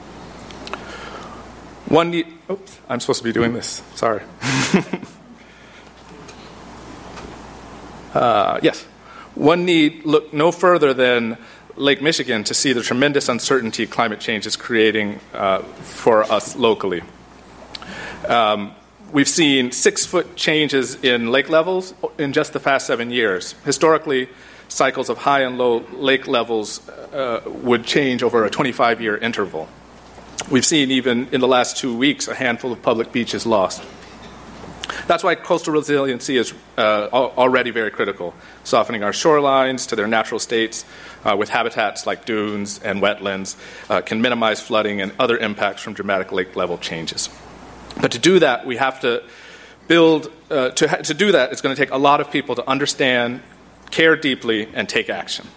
I'm supposed to be doing this. Sorry. Yes. One need look no further than Lake Michigan to see the tremendous uncertainty climate change is creating for us locally. We've seen 6-foot changes in lake levels in just the past 7 years. Historically, cycles of high and low lake levels would change over a 25-year interval. We've seen, even in the last 2 weeks, a handful of public beaches lost. That's why coastal resiliency is already very critical, softening our shorelines to their natural states with habitats like dunes and wetlands can minimize flooding and other impacts from dramatic lake level changes. But to do that, we have to build, to do that, it's going to take a lot of people to understand, care deeply, and take action.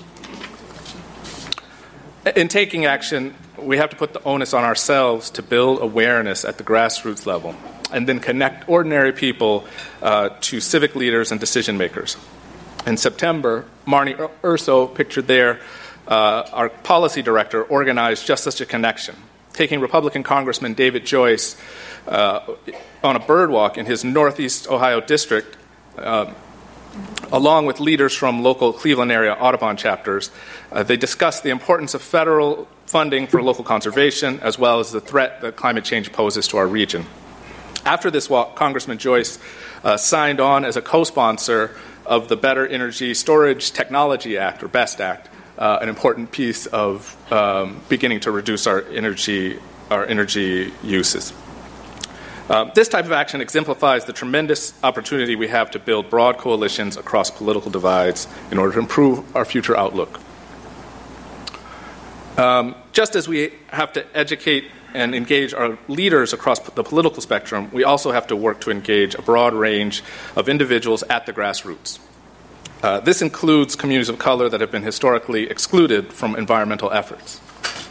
In taking action, we have to put the onus on ourselves to build awareness at the grassroots level and then connect ordinary people to civic leaders and decision makers. In September, Marnie Urso, pictured there, our policy director, organized just such a connection, taking Republican Congressman David Joyce on a bird walk in his Northeast Ohio district, along with leaders from local Cleveland area Audubon chapters. They discussed the importance of federal funding for local conservation, as well as the threat that climate change poses to our region. After this walk, Congressman Joyce signed on as a co-sponsor of the Better Energy Storage Technology Act, or BEST Act, an important piece of beginning to reduce our energy uses. This type of action exemplifies the tremendous opportunity we have to build broad coalitions across political divides in order to improve our future outlook. Just as we have to educate and engage our leaders across the political spectrum, we also have to work to engage a broad range of individuals at the grassroots. This includes communities of color that have been historically excluded from environmental efforts.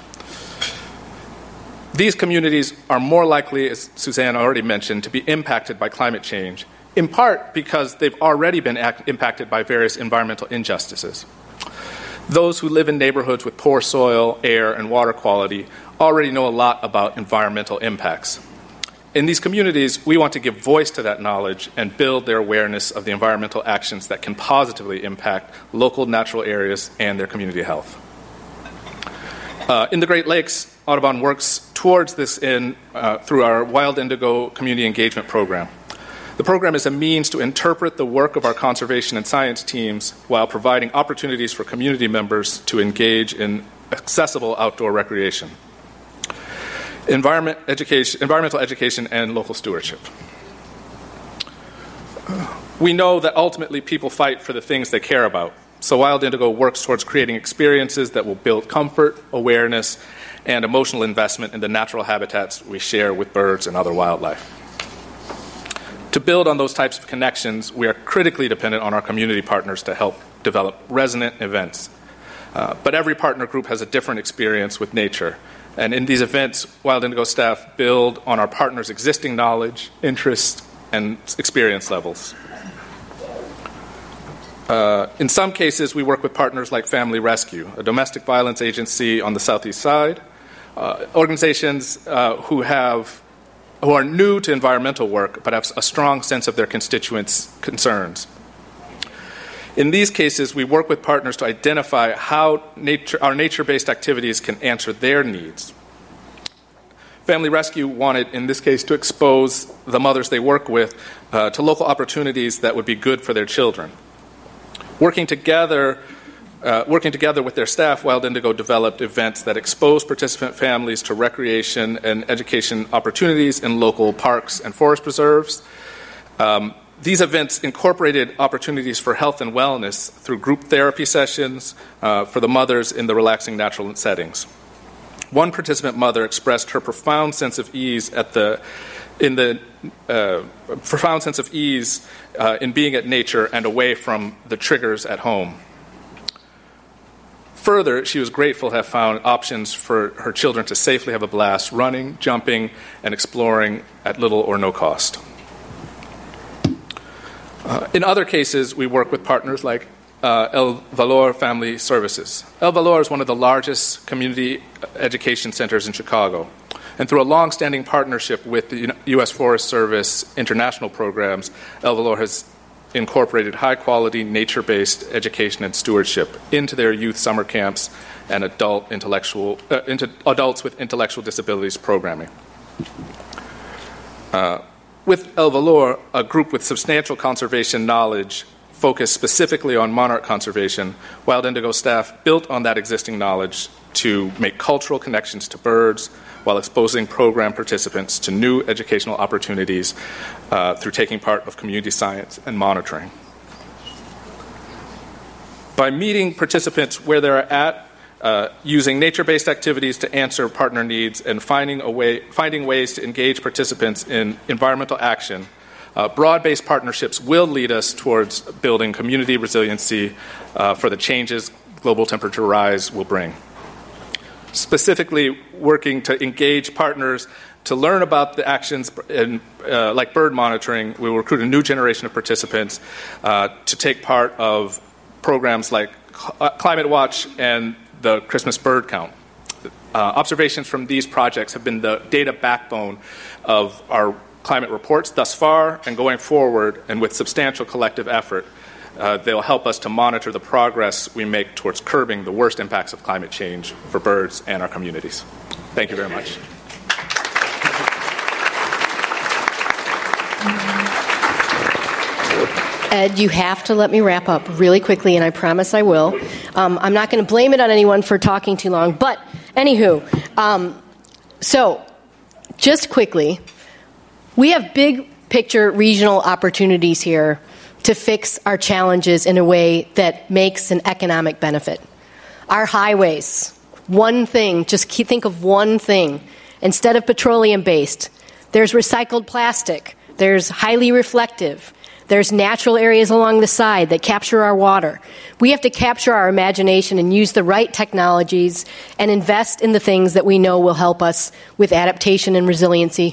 These communities are more likely, as Suzanne already mentioned, to be impacted by climate change, in part because they've already been impacted by various environmental injustices. Those who live in neighborhoods with poor soil, air, and water quality already know a lot about environmental impacts. In these communities, we want to give voice to that knowledge and build their awareness of the environmental actions that can positively impact local natural areas and their community health. In the Great Lakes, Audubon works towards this through our Wild Indigo Community Engagement Program. The program is a means to interpret the work of our conservation and science teams while providing opportunities for community members to engage in accessible outdoor recreation, environmental education, and local stewardship. We know that ultimately people fight for the things they care about, so Wild Indigo works towards creating experiences that will build comfort, awareness, and emotional investment in the natural habitats we share with birds and other wildlife. To build on those types of connections, we are critically dependent on our community partners to help develop resonant events. But every partner group has a different experience with nature. And in these events, Wild Indigo staff build on our partners' existing knowledge, interest, and experience levels. In some cases, we work with partners like Family Rescue, a domestic violence agency on the Southeast Side, organizations who are new to environmental work but have a strong sense of their constituents' concerns. In these cases, we work with partners to identify how our nature-based activities can answer their needs. Family Rescue wanted, in this case, to expose the mothers they work with to local opportunities that would be good for their children. Working together with their staff, Wild Indigo developed events that expose participant families to recreation and education opportunities in local parks and forest preserves. These events incorporated opportunities for health and wellness through group therapy sessions for the mothers in the relaxing natural settings. One participant mother expressed her profound sense of ease in being at nature and away from the triggers at home. Further, she was grateful to have found options for her children to safely have a blast running, jumping, and exploring at little or no cost. In other cases, we work with partners like El Valor Family Services. El Valor is one of the largest community education centers in Chicago. And through a long-standing partnership with the U.S. Forest Service international programs, El Valor has incorporated high-quality, nature-based education and stewardship into their youth summer camps and adults with intellectual disabilities programming. With El Valor, a group with substantial conservation knowledge focused specifically on monarch conservation, Wild Indigo staff built on that existing knowledge to make cultural connections to birds while exposing program participants to new educational opportunities through taking part of community science and monitoring. By meeting participants where they're at, using nature-based activities to answer partner needs, and finding ways to engage participants in environmental action, broad-based partnerships will lead us towards building community resiliency for the changes global temperature rise will bring. Specifically, working to engage partners to learn about the actions like bird monitoring, we will recruit a new generation of participants to take part of programs like Climate Watch and the Christmas bird count. Observations from these projects have been the data backbone of our climate reports thus far, and going forward, and with substantial collective effort, they'll help us to monitor the progress we make towards curbing the worst impacts of climate change for birds and our communities. Thank you very much. Ed, you have to let me wrap up really quickly, and I promise I will. I'm not going to blame it on anyone for talking too long, but anywho, so just quickly, we have big picture regional opportunities here to fix our challenges in a way that makes an economic benefit. Our highways, one thing, just think of one thing. Instead of petroleum-based, there's recycled plastic, there's highly reflective, there's natural areas along the side that capture our water. We have to capture our imagination and use the right technologies and invest in the things that we know will help us with adaptation and resiliency.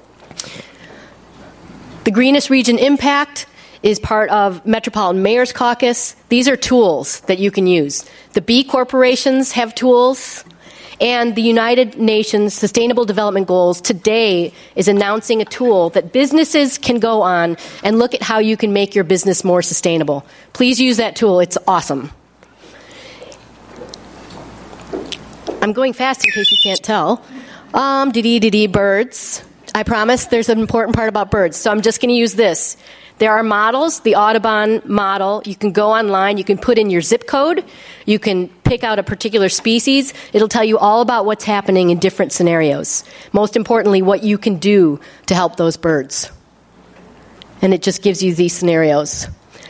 The Greenest Region Impact is part of Metropolitan Mayor's Caucus. These are tools that you can use. The B corporations have tools, and the United Nations Sustainable Development Goals today is announcing a tool that businesses can go on and look at how you can make your business more sustainable. Please use that tool. It's awesome. I'm going fast in case you can't tell. Birds. I promise there's an important part about birds, so I'm just going to use this. There are models, the Audubon model. You can go online, you can put in your zip code, you can pick out a particular species. It'll tell you all about what's happening in different scenarios. Most importantly, what you can do to help those birds. And it just gives you these scenarios.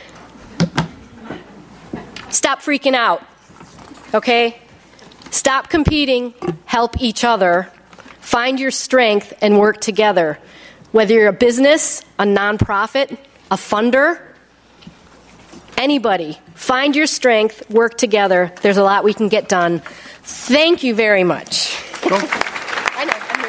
Stop freaking out, okay? Stop competing, help each other, find your strength, and work together. Whether you're a business, a nonprofit, a funder, anybody, find your strength, work together. There's a lot we can get done. Thank you very much. I know, I'm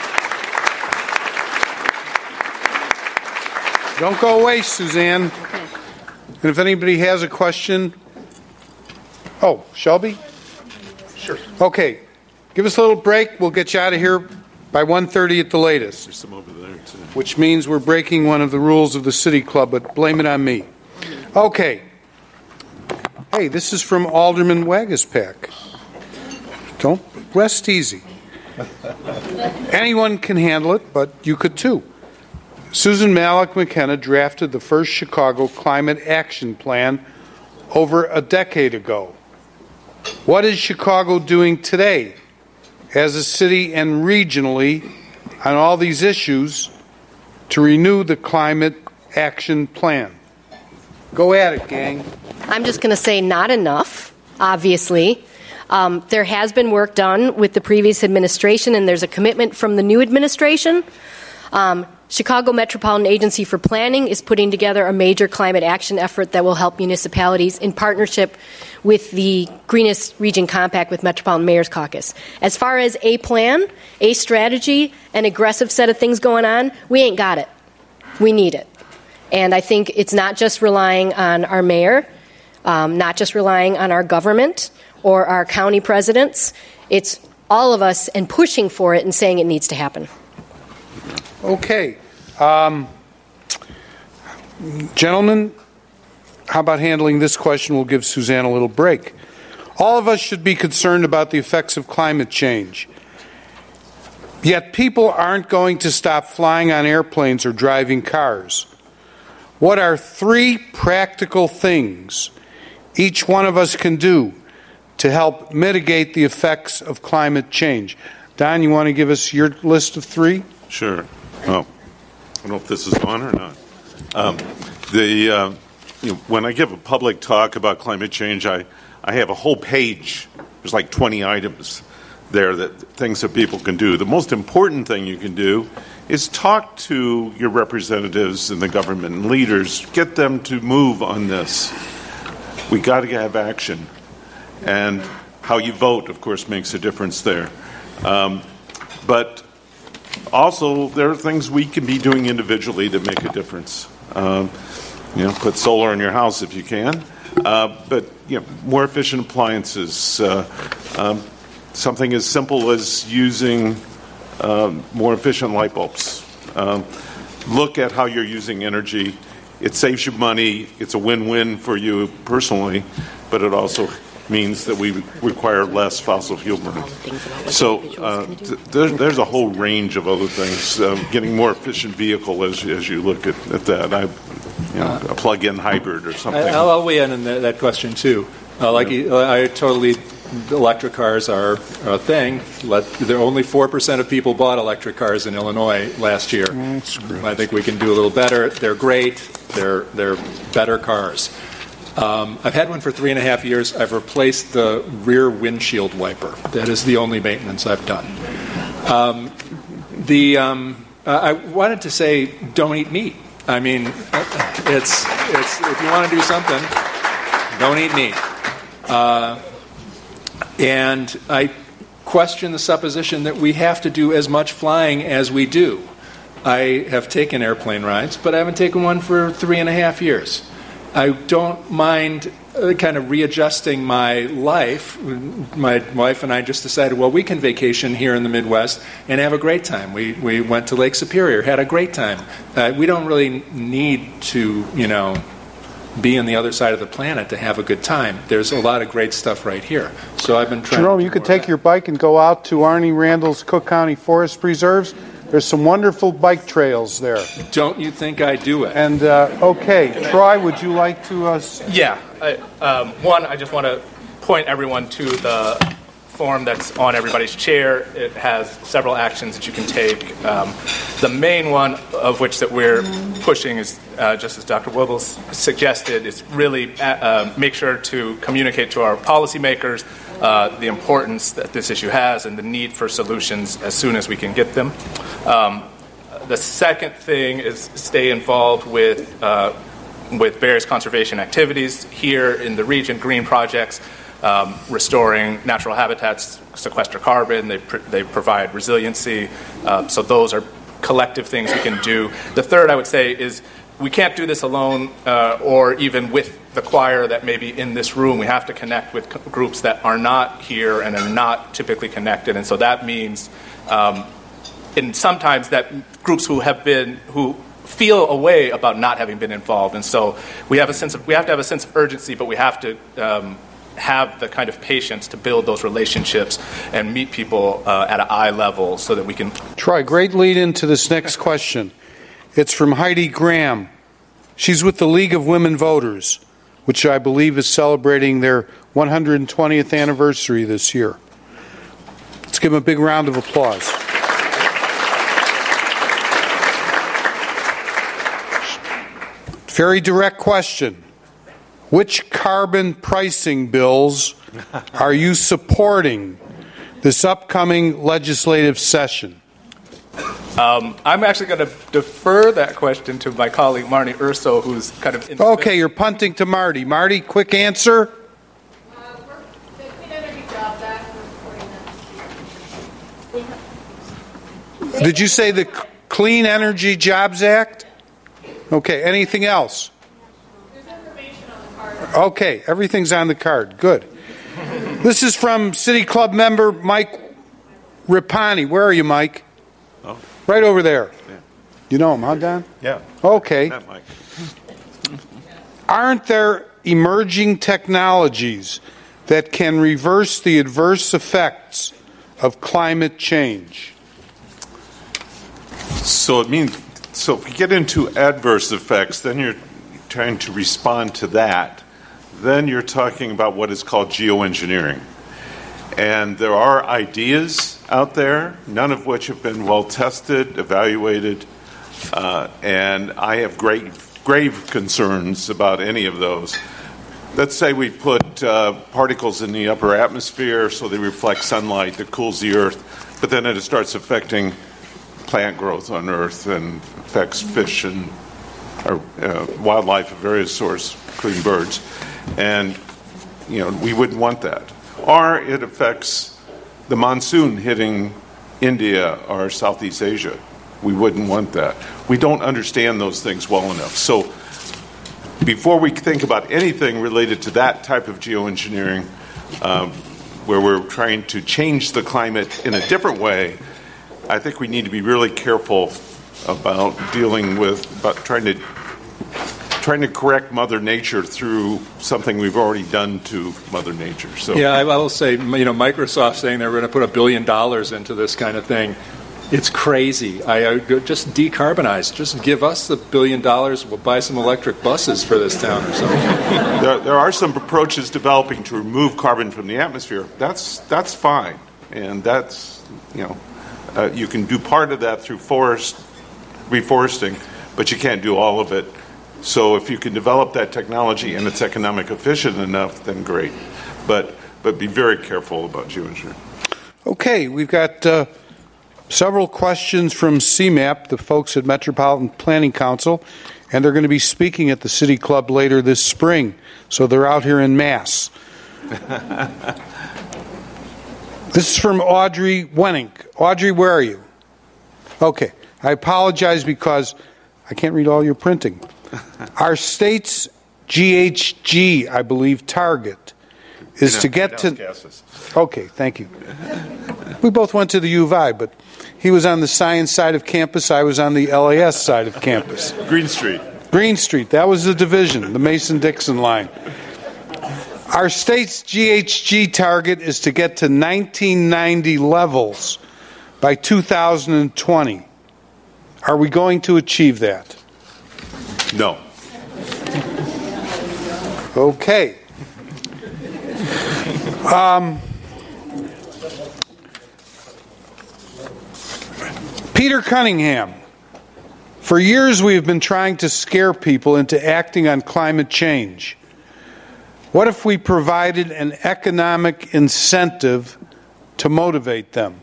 here for questions. Don't go away, Suzanne. Okay. And if anybody has a question, Shelby? Sure. Okay, give us a little break. We'll get you out of here by 1:30 at the latest. There's some over there, too. Which means we're breaking one of the rules of the City Club, but blame it on me. Okay. Hey, this is from Alderman Wagaspack. Don't rest easy. Anyone can handle it, but you could too. Susan Malik McKenna drafted the first Chicago Climate Action Plan over a decade ago. What is Chicago doing today as a city and regionally on all these issues to renew the Climate Action Plan? Go at it, gang. I'm just going to say not enough, obviously. There has been work done with the previous administration, and there's a commitment from the new administration. Chicago Metropolitan Agency for Planning is putting together a major climate action effort that will help municipalities in partnership with the Greenest Region Compact with Metropolitan Mayor's Caucus. As far as a plan, a strategy, an aggressive set of things going on, we ain't got it. We need it. And I think it's not just relying on our mayor, not just relying on our government or our county presidents. It's all of us and pushing for it and saying it needs to happen. Okay. Gentlemen, how about handling this question? We'll give Suzanne a little break. All of us should be concerned about the effects of climate change. Yet people aren't going to stop flying on airplanes or driving cars. What are 3 practical things each one of us can do to help mitigate the effects of climate change? Don, you want to give us your list of 3? Sure. Well, I don't know if this is on or not. When I give a public talk about climate change, I have a whole page. There's like 20 items there, that things that people can do. The most important thing you can do is talk to your representatives in the government and leaders. Get them to move on this. We got to have action. And how you vote, of course, makes a difference there. But also, there are things we can be doing individually that make a difference. Put solar in your house if you can. But more efficient appliances. Something as simple as using more efficient light bulbs. Look at how you're using energy. It saves you money. It's a win-win for you personally, but it also means that we require less fossil fuel burning. So there's a whole range of other things. Getting more efficient vehicle as you look at that. A plug-in hybrid or something. I'll weigh in on that question too. Electric cars are a thing. There only 4% of people bought electric cars in Illinois last year. I think we can do a little better. They're great. They're better cars. I've had one for 3.5 years. I've replaced the rear windshield wiper. That is the only maintenance I've done. I wanted to say, don't eat meat. I mean, it's if you want to do something, don't eat meat. And I question the supposition that we have to do as much flying as we do. I have taken airplane rides, but I haven't taken one for 3.5 years. I don't mind kind of readjusting my life. My wife and I just decided, well, we can vacation here in the Midwest and have a great time. We went to Lake Superior, had a great time. We don't really need to, be on the other side of the planet to have a good time. There's a lot of great stuff right here. So I've been trying. Jerome, you could take your bike and go out to Arnie Randall's Cook County Forest Preserves. There's some wonderful bike trails there. Don't you think I do it? And, okay, Troy, would you like to... Yeah. I just want to point everyone to the form that's on everybody's chair. It has several actions that you can take. The main one of which that we're pushing is, just as Dr. Wibbles suggested, is really make sure to communicate to our policymakers the importance that this issue has and the need for solutions as soon as we can get them. The second thing is stay involved with various conservation activities here in the region, green projects, restoring natural habitats, sequester carbon, they provide resiliency. So those are collective things we can do. The third, I would say, is we can't do this alone or even with the choir that may be in this room. We have to connect with groups that are not here and are not typically connected. And so that means, and sometimes that groups who feel a way about not having been involved. And so we have to have a sense of urgency, but we have to have the kind of patience to build those relationships and meet people at an eye level so that we can... Troy, great lead into this next question. It's from Heidi Graham. She's with the League of Women Voters, which I believe is celebrating their 120th anniversary this year. Let's give them a big round of applause. Very direct question. which carbon pricing bills are you supporting this upcoming legislative session? I'm actually going to defer that question to my colleague Marty Urso, who's kind of... Okay, you're punting to Marty. Marty, quick answer. The Clean Energy Jobs Act, we're supporting that. Did you say the Clean Energy Jobs Act? Okay, anything else? There's information on the card. Okay, everything's on the card. Good. This is from City Club member Mike Ripani. Where are you, Mike? Oh. Right over there. Yeah. You know him, huh, Don? Yeah. Okay. That Mike. Aren't there emerging technologies that can reverse the adverse effects of climate change? So if we get into adverse effects, then you're trying to respond to that. Then you're talking about what is called geoengineering. And there are ideas out there, none of which have been well tested, evaluated, and I have grave concerns about any of those. Let's say we put particles in the upper atmosphere so they reflect sunlight that cools the earth, but then it starts affecting plant growth on Earth and affects fish and wildlife of various sorts, including birds. And, we wouldn't want that. Or it affects the monsoon hitting India or Southeast Asia. We wouldn't want that. We don't understand those things well enough. So before we think about anything related to that type of geoengineering, where we're trying to change the climate in a different way, I think we need to be really careful about dealing with, trying to correct Mother Nature through something we've already done to Mother Nature. So yeah, I will say, Microsoft saying they're going to put $1 billion into this kind of thing. It's crazy. I just decarbonize. Just give us the $1 billion. We'll buy some electric buses for this town or something. There are some approaches developing to remove carbon from the atmosphere. That's fine, and that's you can do part of that through reforesting, but you can't do all of it. So if you can develop that technology and it's economic efficient enough, then great. But be very careful about geoengineering. Okay, we've got several questions from CMAP, the folks at Metropolitan Planning Council, and they're going to be speaking at the City Club later this spring. So they're out here in mass. This is from Audrey Wenink. Audrey, where are you? Okay, I apologize because I can't read all your printing. Our state's GHG, I believe, target is to get to... Gases. Okay, thank you. We both went to the U of I, but he was on the science side of campus, I was on the LAS side of campus. Green Street. Green Street, that was the division, the Mason-Dixon line. Our state's GHG target is to get to 1990 levels by 2020. Are we going to achieve that? No. Okay. Peter Cunningham. For years we have been trying to scare people into acting on climate change. What if we provided an economic incentive to motivate them?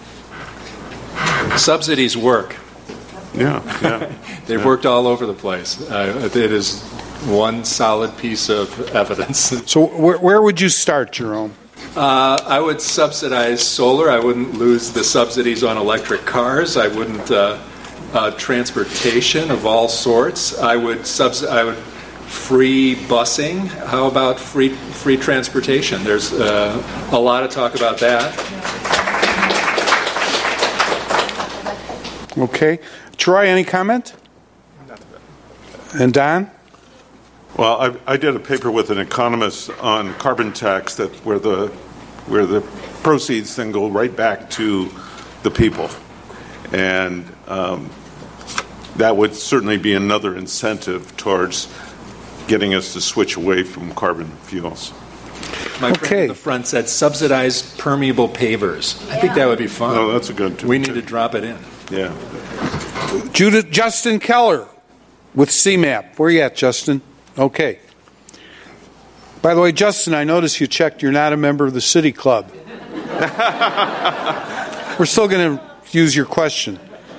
Subsidies work. Yeah. They've worked all over the place. It is one solid piece of evidence. So where would you start, Jerome? I would subsidize solar. I wouldn't lose the subsidies on electric cars. I wouldn't transportation of all sorts. I would free busing. How about free transportation? There's a lot of talk about that. Okay. Troy, any comment? And Don? Well, I did a paper with an economist on carbon tax where the proceeds then go right back to the people, and that would certainly be another incentive towards getting us to switch away from carbon fuels. My friend in the front said subsidize permeable pavers. I think that would be fun. Oh, that's a good. We need to drop it in. Yeah. Justin Keller with CMAP. Where you at, Justin? Okay. By the way, Justin, I noticed you checked you're not a member of the City Club. We're still going to use your question.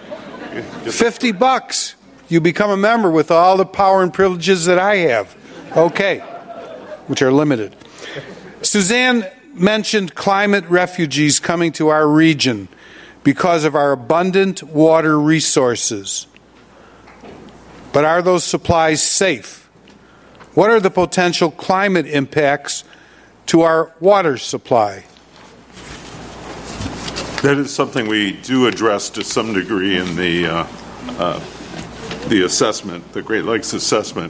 $50. You become a member with all the power and privileges that I have. Okay. Which are limited. Suzanne mentioned climate refugees coming to our region because of our abundant water resources. But are those supplies safe? What are the potential climate impacts to our water supply? That is something we do address to some degree in the assessment, the Great Lakes assessment.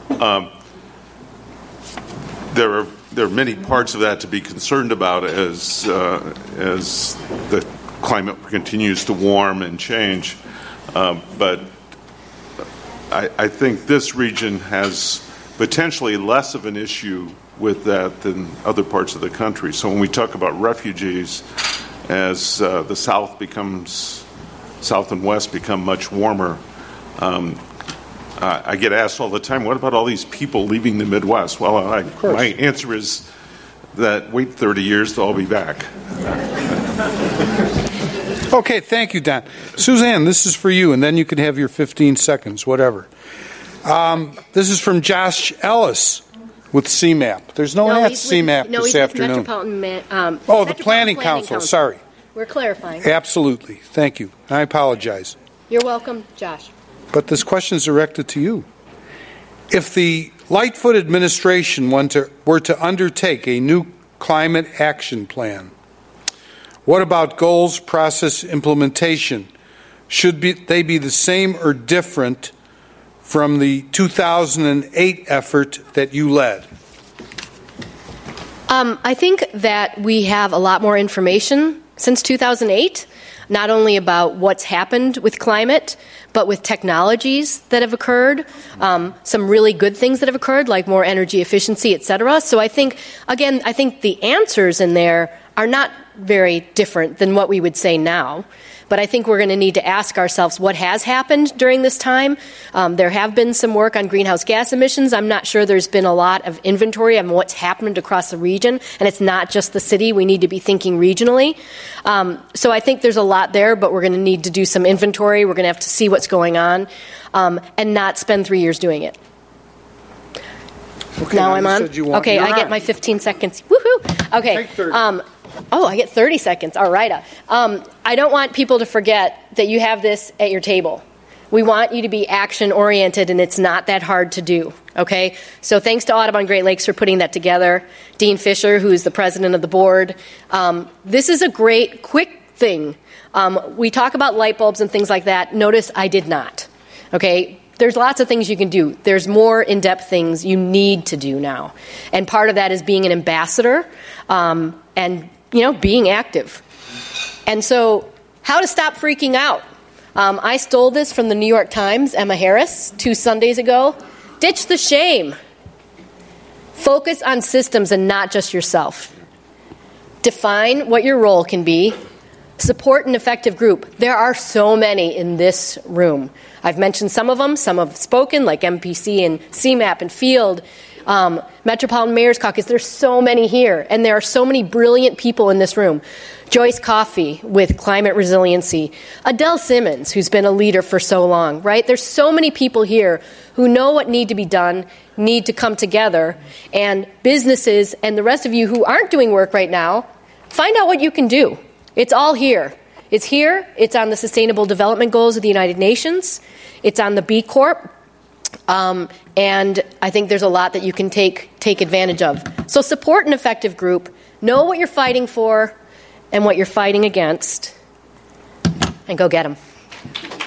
There are many parts of that to be concerned about as the climate continues to warm and change. But I think this region has potentially less of an issue with that than other parts of the country. So when we talk about refugees, as the South and West become much warmer, I get asked all the time, what about all these people leaving the Midwest? Well, my answer is that wait 30 years, they'll all be back. Okay, thank you, Don. Suzanne, this is for you, and then you can have your 15 seconds, whatever. This is from Josh Ellis with CMAP. There's no CMAP this afternoon. The Planning Council. Sorry. We're clarifying. Absolutely. Thank you. I apologize. You're welcome, Josh. But this question is directed to you. If the Lightfoot administration were to undertake a new climate action plan, what about goals, process, implementation? Should they be the same or different from the 2008 effort that you led? I think that we have a lot more information since 2008, not only about what's happened with climate, but with technologies that have occurred, some really good things that have occurred, like more energy efficiency, et cetera. So I think the answers in there are not very different than what we would say now. But I think we're going to need to ask ourselves what has happened during this time. There have been some work on greenhouse gas emissions. I'm not sure there's been a lot of inventory on what's happened across the region, and it's not just the city. We need to be thinking regionally. So I think there's a lot there, but we're going to need to do some inventory. We're going to have to see what's going on and not spend 3 years doing it. Okay, now I'm on? Okay, I get on. my 15 seconds. Woohoo! Okay. I get 30 seconds. All right. I don't want people to forget that you have this at your table. We want you to be action-oriented, and it's not that hard to do, okay? So thanks to Audubon Great Lakes for putting that together. Dean Fisher, who is the president of the board. This is a great, quick thing. We talk about light bulbs and things like that. Notice I did not, okay? There's lots of things you can do. There's more in-depth things you need to do now. And part of that is being an ambassador and being active. And so, how to stop freaking out. I stole this from the New York Times, Emma Harris, 2 Sundays ago. Ditch the shame. Focus on systems and not just yourself. Define what your role can be. Support an effective group. There are so many in this room. I've mentioned some of them. Some have spoken, like MPC and CMAP and Field. Metropolitan Mayor's Caucus. There's so many here, and there are so many brilliant people in this room. Joyce Coffey with climate resiliency. Adele Simmons, who's been a leader for so long, right? There's so many people here who know what need to be done, need to come together, and businesses and the rest of you who aren't doing work right now, find out what you can do. It's all here. It's here. It's on the Sustainable Development Goals of the United Nations. It's on the B Corp. And I think there's a lot that you can take advantage of. So support an effective group. Know what you're fighting for and what you're fighting against. And go get them.